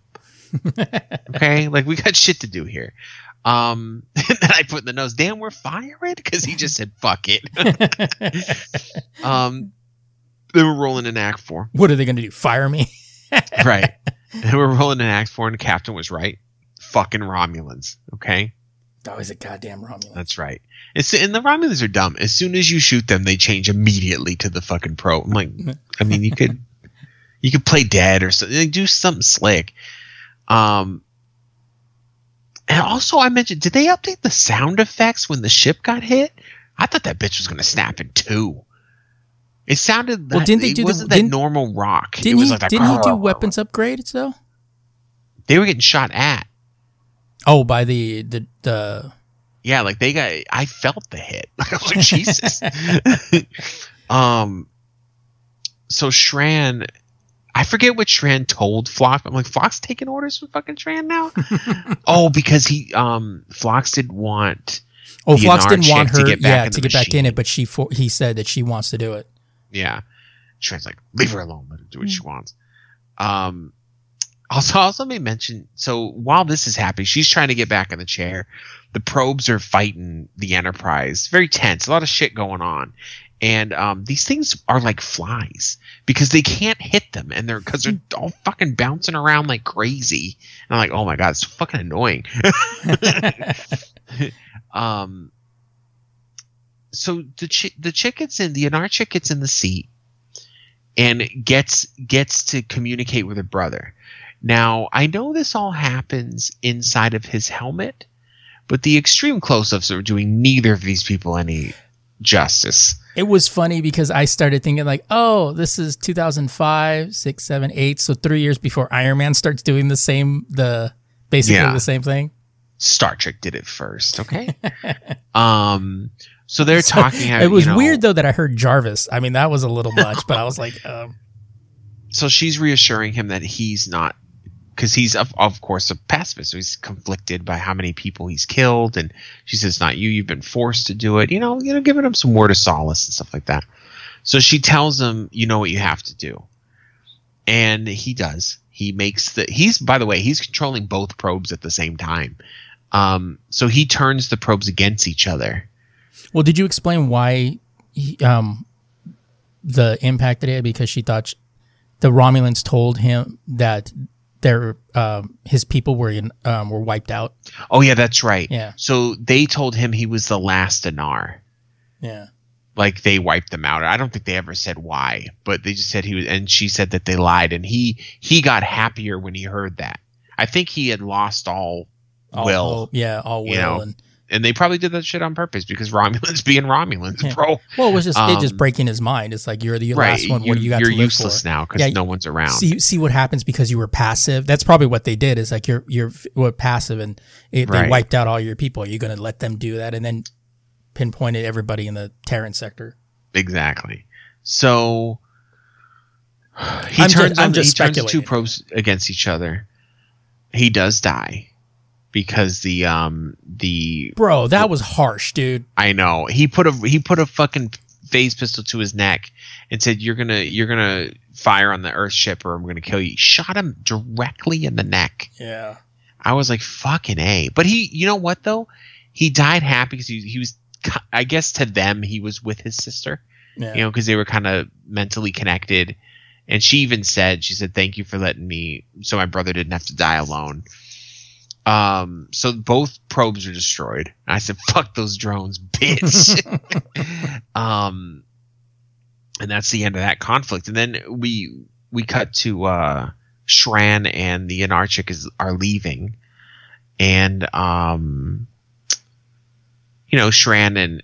Okay, like, we got shit to do here. And then I put in the notes, damn, we're firing, because he just said fuck it. They were rolling in Act 4. What are they going to do? Fire me? Right. And we're rolling in Act 4, and the captain was right. Fucking Romulans. Okay. Oh, he's a goddamn Romulan. That's right. And the Romulans are dumb. As soon as you shoot them, they change immediately to the fucking probe. I'm like, I mean, you could play dead or something. Do something slick. And also, I mentioned, did they update the sound effects when the ship got hit? I thought that bitch was going to snap in two. It sounded. Well, didn't they do that normal rock? Didn't he do weapons upgrades though? They were getting shot at. Oh, by the yeah, like I felt the hit. I was like, Jesus. So Shran, I forget what Shran told Phlox. I'm like, Phlox taking orders from fucking Shran now? Oh, because Phlox didn't want. Oh, Phlox didn't want her to get back in it, but he said that she wants to do it. Yeah. Shran's like, leave her alone, let her do what she wants. Also, let me mention, so while this is happening, she's trying to get back in the chair. The probes are fighting the Enterprise. Very tense. A lot of shit going on. And these things are like flies because they can't hit them. And because they're all fucking bouncing around like crazy. And I'm like, oh my God, it's fucking annoying. So the chick gets in, the Anar chick gets in the seat and gets to communicate with her brother. Now, I know this all happens inside of his helmet, but the extreme close-ups are doing neither of these people any justice. It was funny because I started thinking like, oh, this is 2005, 6, 7, 8, so 3 years before Iron Man starts doing the same thing. Star Trek did it first, okay? So they're talking. It was weird though that I heard Jarvis. I mean, that was a little much, but I was like, So she's reassuring him that he's not, because he's of course a pacifist, so he's conflicted by how many people he's killed, and she says, "It's not you. You've been forced to do it." Giving him some word of solace and stuff like that. So she tells him, "You know what you have to do," and he does. He makes by the way, he's controlling both probes at the same time. So he turns the probes against each other. Well, did you explain why the impact that it had? Because she thought the Romulans told him that his people were wiped out. Oh yeah, that's right. Yeah. So they told him he was the last Anar. Yeah. Like they wiped them out. I don't think they ever said why, but they just said he was. And she said that they lied, and he got happier when he heard that. I think he had lost all will. Hope. Yeah, all will. And they probably did that shit on purpose because Romulans being Romulans, yeah. bro. Well, it was just breaking his mind. It's like, you're the last one. What do you got to live for? You're useless now because no one's around. See what happens because you were passive. That's probably what they did. Is like you're passive and they wiped out all your people. Are you going to let them do that and then pinpointed everybody in the Terran sector? Exactly. So he turns the two probes against each other. He does die. Because bro, that was harsh, dude. I know. He put a fucking phase pistol to his neck and said, "You're gonna fire on the Earth ship, or I'm gonna kill you." He shot him directly in the neck. Yeah. I was like, "Fucking A." But you know what though? He died happy because he was. I guess to them, he was with his sister. Yeah. Because they were kind of mentally connected. And she even said, "Thank you for letting me, so my brother didn't have to die alone." So both probes are destroyed. And I said, "Fuck those drones, bitch." And that's the end of that conflict. And then we cut to Shran and the Anarchic are leaving, and Shran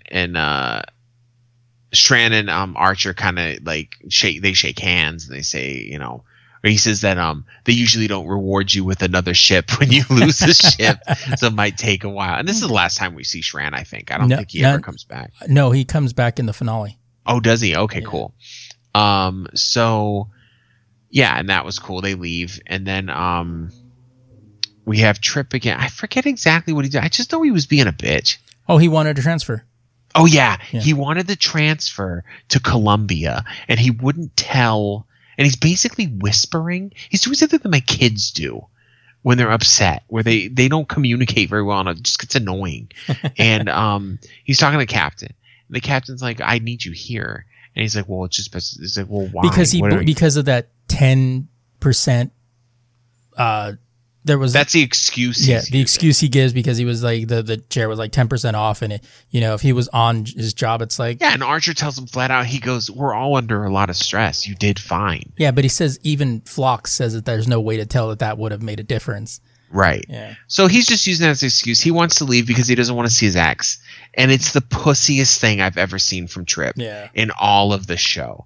and Archer kind of like shake hands and they say, or he says that they usually don't reward you with another ship when you lose the ship, so it might take a while. And this is the last time we see Shran, I think. I don't think he ever comes back. No, he comes back in the finale. Oh, does he? Okay, yeah. Cool. So yeah, and that was cool. They leave, and then we have Trip again. I forget exactly what he did. I just know he was being a bitch. Oh, he wanted to transfer. Oh yeah. He wanted to transfer to Columbia, and he wouldn't tell. And he's basically whispering. He's doing something that my kids do when they're upset, where they don't communicate very well, and it just gets annoying. And he's talking to the captain. And the captain's like, "I need you here." And he's like, "Well, it's just best." He's like, "Well, why?" Because of that 10% That's the excuse. The excuse he gives because he was like the chair was like 10% off, and if he was on his job, it's like and Archer tells him flat out. He goes, "We're all under a lot of stress. You did fine." Yeah, but he says even Phlox says that there's no way to tell that would have made a difference. Right. Yeah. So he's just using that as an excuse. He wants to leave because he doesn't want to see his ex, and it's the pussiest thing I've ever seen from Trip. In all of the show.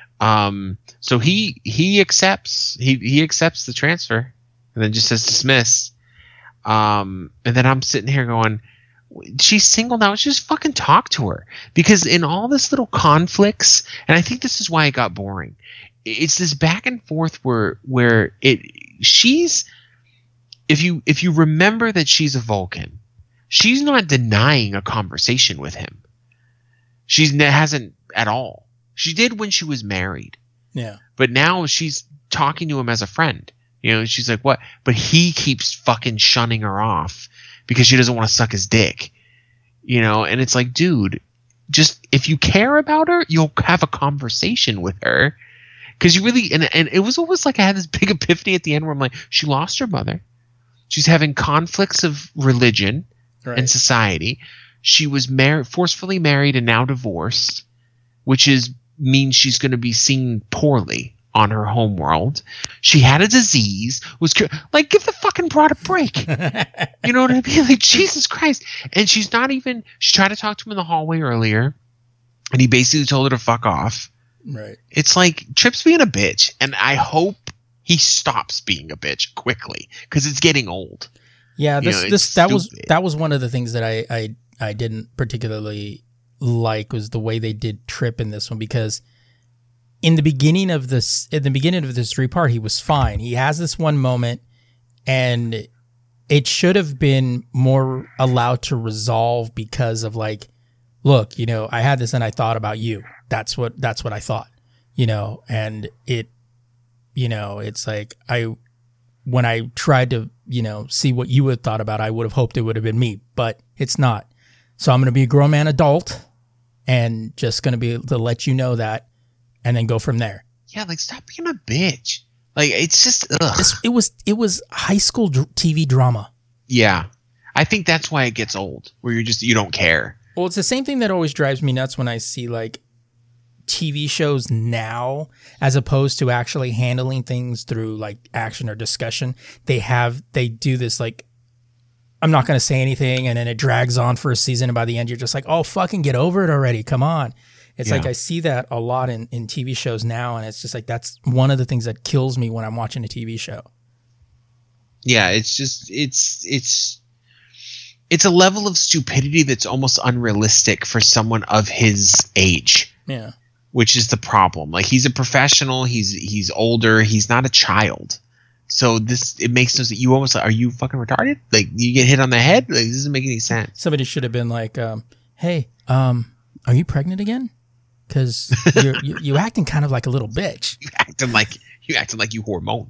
So he accepts the transfer and then just says dismiss. And then I'm sitting here going, she's single now. Just fucking talk to her, because in all this little conflicts, and I think this is why it got boring. It's this back and forth where she's, if you remember that she's a Vulcan, she's not denying a conversation with him. She hasn't at all. She did when she was married. Yeah. But now she's talking to him as a friend. She's like, what? But he keeps fucking shunning her off because she doesn't want to suck his dick. And it's like, dude, just if you care about her, you'll have a conversation with her. Because you really, and it was almost like I had this big epiphany at the end where I'm like, she lost her mother. She's having conflicts of religion and society. She was forcefully married and now divorced, which means she's going to be seen poorly on her home world. She had a disease. Give the fucking broad a break. You know what I mean? Like, Jesus Christ. And she tried to talk to him in the hallway earlier, and he basically told her to fuck off. Right. It's like Trip's being a bitch, and I hope he stops being a bitch quickly because it's getting old. Yeah, that was one of the things that I didn't particularly like, was the way they did Trip in this one, because in the beginning of this 3-part, he was fine. He has this one moment, and it should have been more allowed to resolve because of like, look, I had this and I thought about you. That's what I thought, and it, it's like when I tried to, see what you had thought about, I would have hoped it would have been me, but it's not. So I'm going to be a grown man adult and just going to be able to let you know that, and then go from there. Yeah, like, stop being a bitch. Like, it's just, ugh. It was high school TV drama. Yeah. I think that's why it gets old, where you don't care. Well, it's the same thing that always drives me nuts when I see like TV shows now, as opposed to actually handling things through like action or discussion. They do this like, I'm not going to say anything, and then it drags on for a season, and by the end you're just like, oh, fucking get over it already. Come on. It's like I see that a lot in TV shows now, and it's just like that's one of the things that kills me when I'm watching a TV show. Yeah, it's just it's a level of stupidity that's almost unrealistic for someone of his age. Yeah. Which is the problem. Like, he's a professional, he's older, he's not a child. So it makes no sense. You almost like, are you fucking retarded? Like, you get hit on the head? Like, this doesn't make any sense. Somebody should have been like, hey, are you pregnant again? Because you're acting kind of like a little bitch. You acting like you hormonal.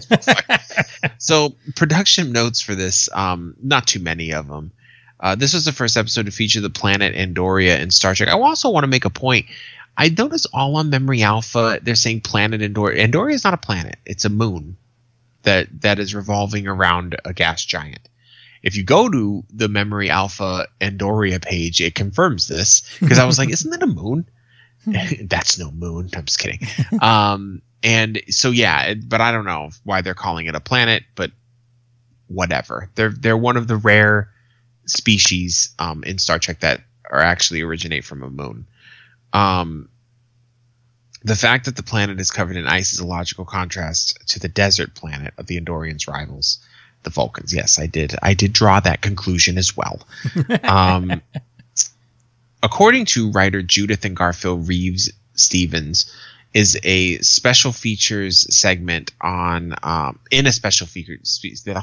So, production notes for this, not too many of them. This was the first episode to feature the planet Andoria in Star Trek. I also want to make a point. I noticed all on Memory Alpha, they're saying planet Andoria. Andoria is not a planet. It's a moon that is revolving around a gas giant. If you go to the Memory Alpha Andoria page, it confirms this, because I was like, isn't that a moon? That's no moon. I'm just kidding. And so, yeah, but I don't know why they're calling it a planet, but whatever. They're one of the rare species in Star Trek that are actually originate from a moon. The fact that the planet is covered in ice is a logical contrast to the desert planet of the Andorians' rivals, the Vulcans. Yes, I did draw that conclusion as well. According to writer Judith and Garfield Reeves Stevens, is a special features segment on in a special features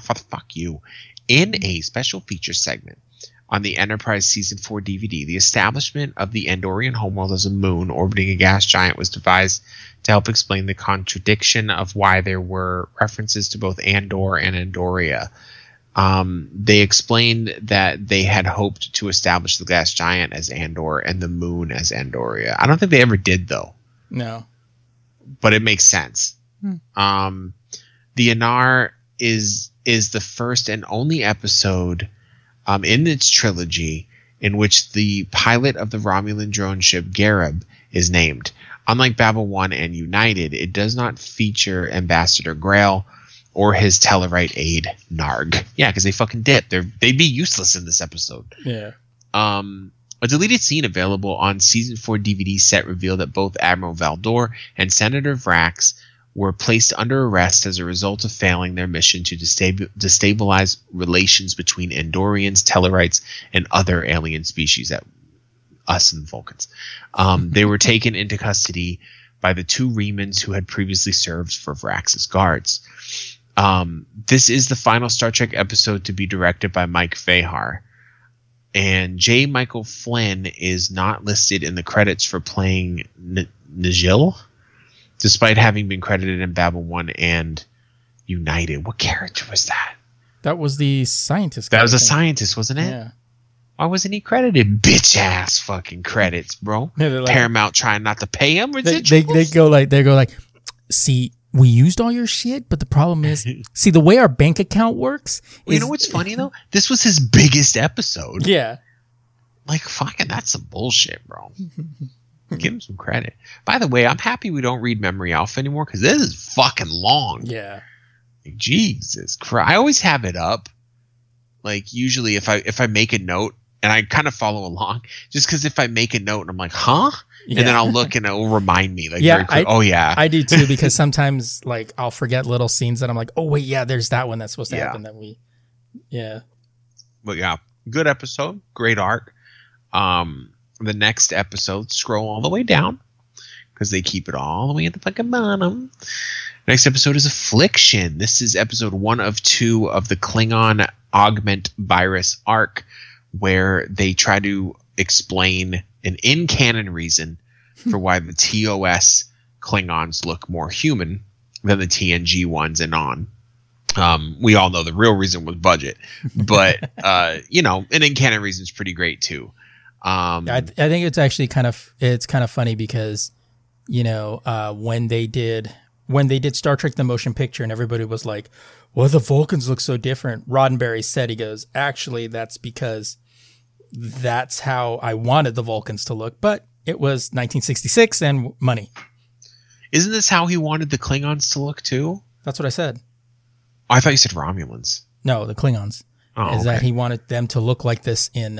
segment on the Enterprise Season 4 DVD. The establishment of the Andorian homeworld as a moon orbiting a gas giant was devised to help explain the contradiction of why there were references to both Andor and Andoria. They explained that they had hoped to establish the gas giant as Andor and the moon as Andoria. I don't think they ever did, though. No. But it makes sense. The Anar is the first and only episode in its trilogy in which the pilot of the Romulan drone ship Garib is named. Unlike Babel 1 and United, it does not feature Ambassador Grail or his Tellarite aide Narg. Yeah, because they fucking dip. They'd be useless in this episode. Yeah. A deleted scene available on Season 4 DVD set revealed that both Admiral Valdor and Senator Vrax were placed under arrest as a result of failing their mission to destabilize relations between Andorians, Tellarites, and other alien species, that us and the Vulcans. They were taken into custody by the two Remans who had previously served for Vrax's guards. This is the final Star Trek episode to be directed by Mike Fahar. And J. Michael Flynn is not listed in the credits for playing Nigel, despite having been credited in Babel 1 and United. What character was that? That was the scientist. That was a scientist, wasn't it? Yeah. Why wasn't he credited? Bitch ass fucking credits, bro. Yeah, like, Paramount trying not to pay him. They go like, see, we used all your shit, but the problem is, see, the way our bank account works. Well, you know what's funny though? This was his biggest episode. Yeah. Like fucking, that's some bullshit, bro. Give him some credit. By the way, I'm happy we don't read Memory Alpha anymore because this is fucking long. Yeah. Like, Jesus Christ. I always have it up. Like usually if I make a note, and I kind of follow along, just because if I make a note and I'm like, huh? Yeah. And then I'll look and it will remind me. Like, yeah, very quick. Oh, yeah. I do too, because sometimes like I'll forget little scenes that I'm like, oh, wait, yeah, there's that one that's supposed to happen that we, yeah. But yeah, good episode. Great arc. The next episode, scroll all the way down because they keep it all the way at the fucking bottom. Next episode is Affliction. This is episode 1 of 2 of the Klingon Augment Virus arc, where they try to explain an in-canon reason for why the TOS Klingons look more human than the TNG ones and on. We all know the real reason was budget, but an in-canon reason is pretty great too. I think it's actually kind of funny because, when they did Star Trek the Motion Picture and everybody was like, well, the Vulcans look so different. Roddenberry said, he goes, actually, that's because that's how I wanted the Vulcans to look, but it was 1966 and money. Isn't this how he wanted the Klingons to look too? That's what I said. Oh, I thought you said Romulans. No, the Klingons. That he wanted them to look like this in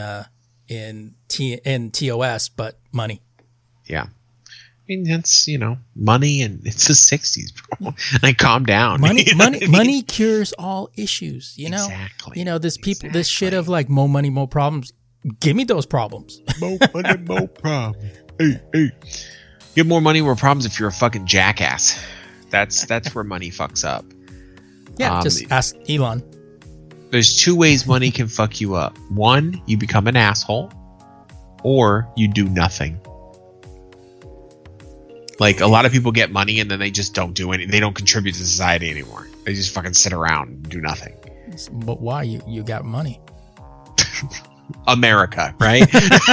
TOS, but money. Yeah. I mean, that's, money, and it's the 60s, bro. Like, calm down. Money cures all issues, Exactly. This shit of like more money, more problems. Give me those problems. More money, more problems. Hey. You have more money, more problems if you're a fucking jackass. That's where money fucks up. Yeah, just ask Elon. There's 2 ways money can fuck you up. 1, you become an asshole, or you do nothing. Like, a lot of people get money and then they just don't do anything. They don't contribute to society anymore. They just fucking sit around and do nothing. But why? You got money. America, right?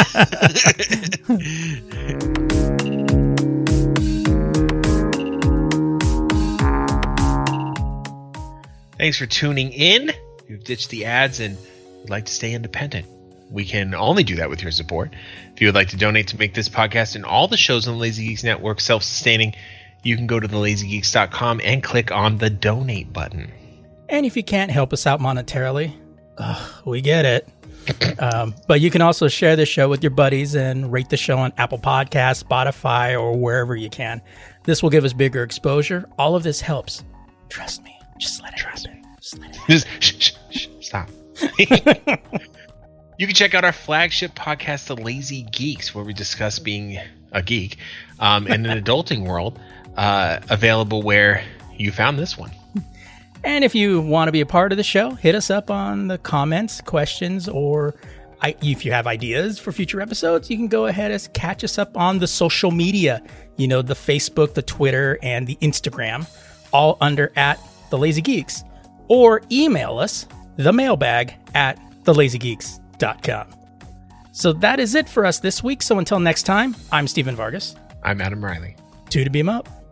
Thanks for tuning in. You've ditched the ads and would like to stay independent. We can only do that with your support. If you would like to donate to make this podcast and all the shows on the Lazy Geeks Network self-sustaining, you can go to thelazygeeks.com and click on the donate button. And if you can't help us out monetarily, we get it. But you can also share this show with your buddies and rate the show on Apple Podcasts, Spotify, or wherever you can. This will give us bigger exposure. All of this helps. Trust me. Just let it happen. Just let it happen. Stop. You can check out our flagship podcast, The Lazy Geeks, where we discuss being a geek in an adulting world, available where you found this one. And if you want to be a part of the show, hit us up on the comments, questions, or if you have ideas for future episodes, you can go ahead and catch us up on the social media, the Facebook, the Twitter, and the Instagram, all under @The Lazy Geeks, or email us, the mailbag @thelazygeeks.com. So that is it for us this week. So until next time, I'm Stephen Vargas. I'm Adam Riley. 2 to beam up.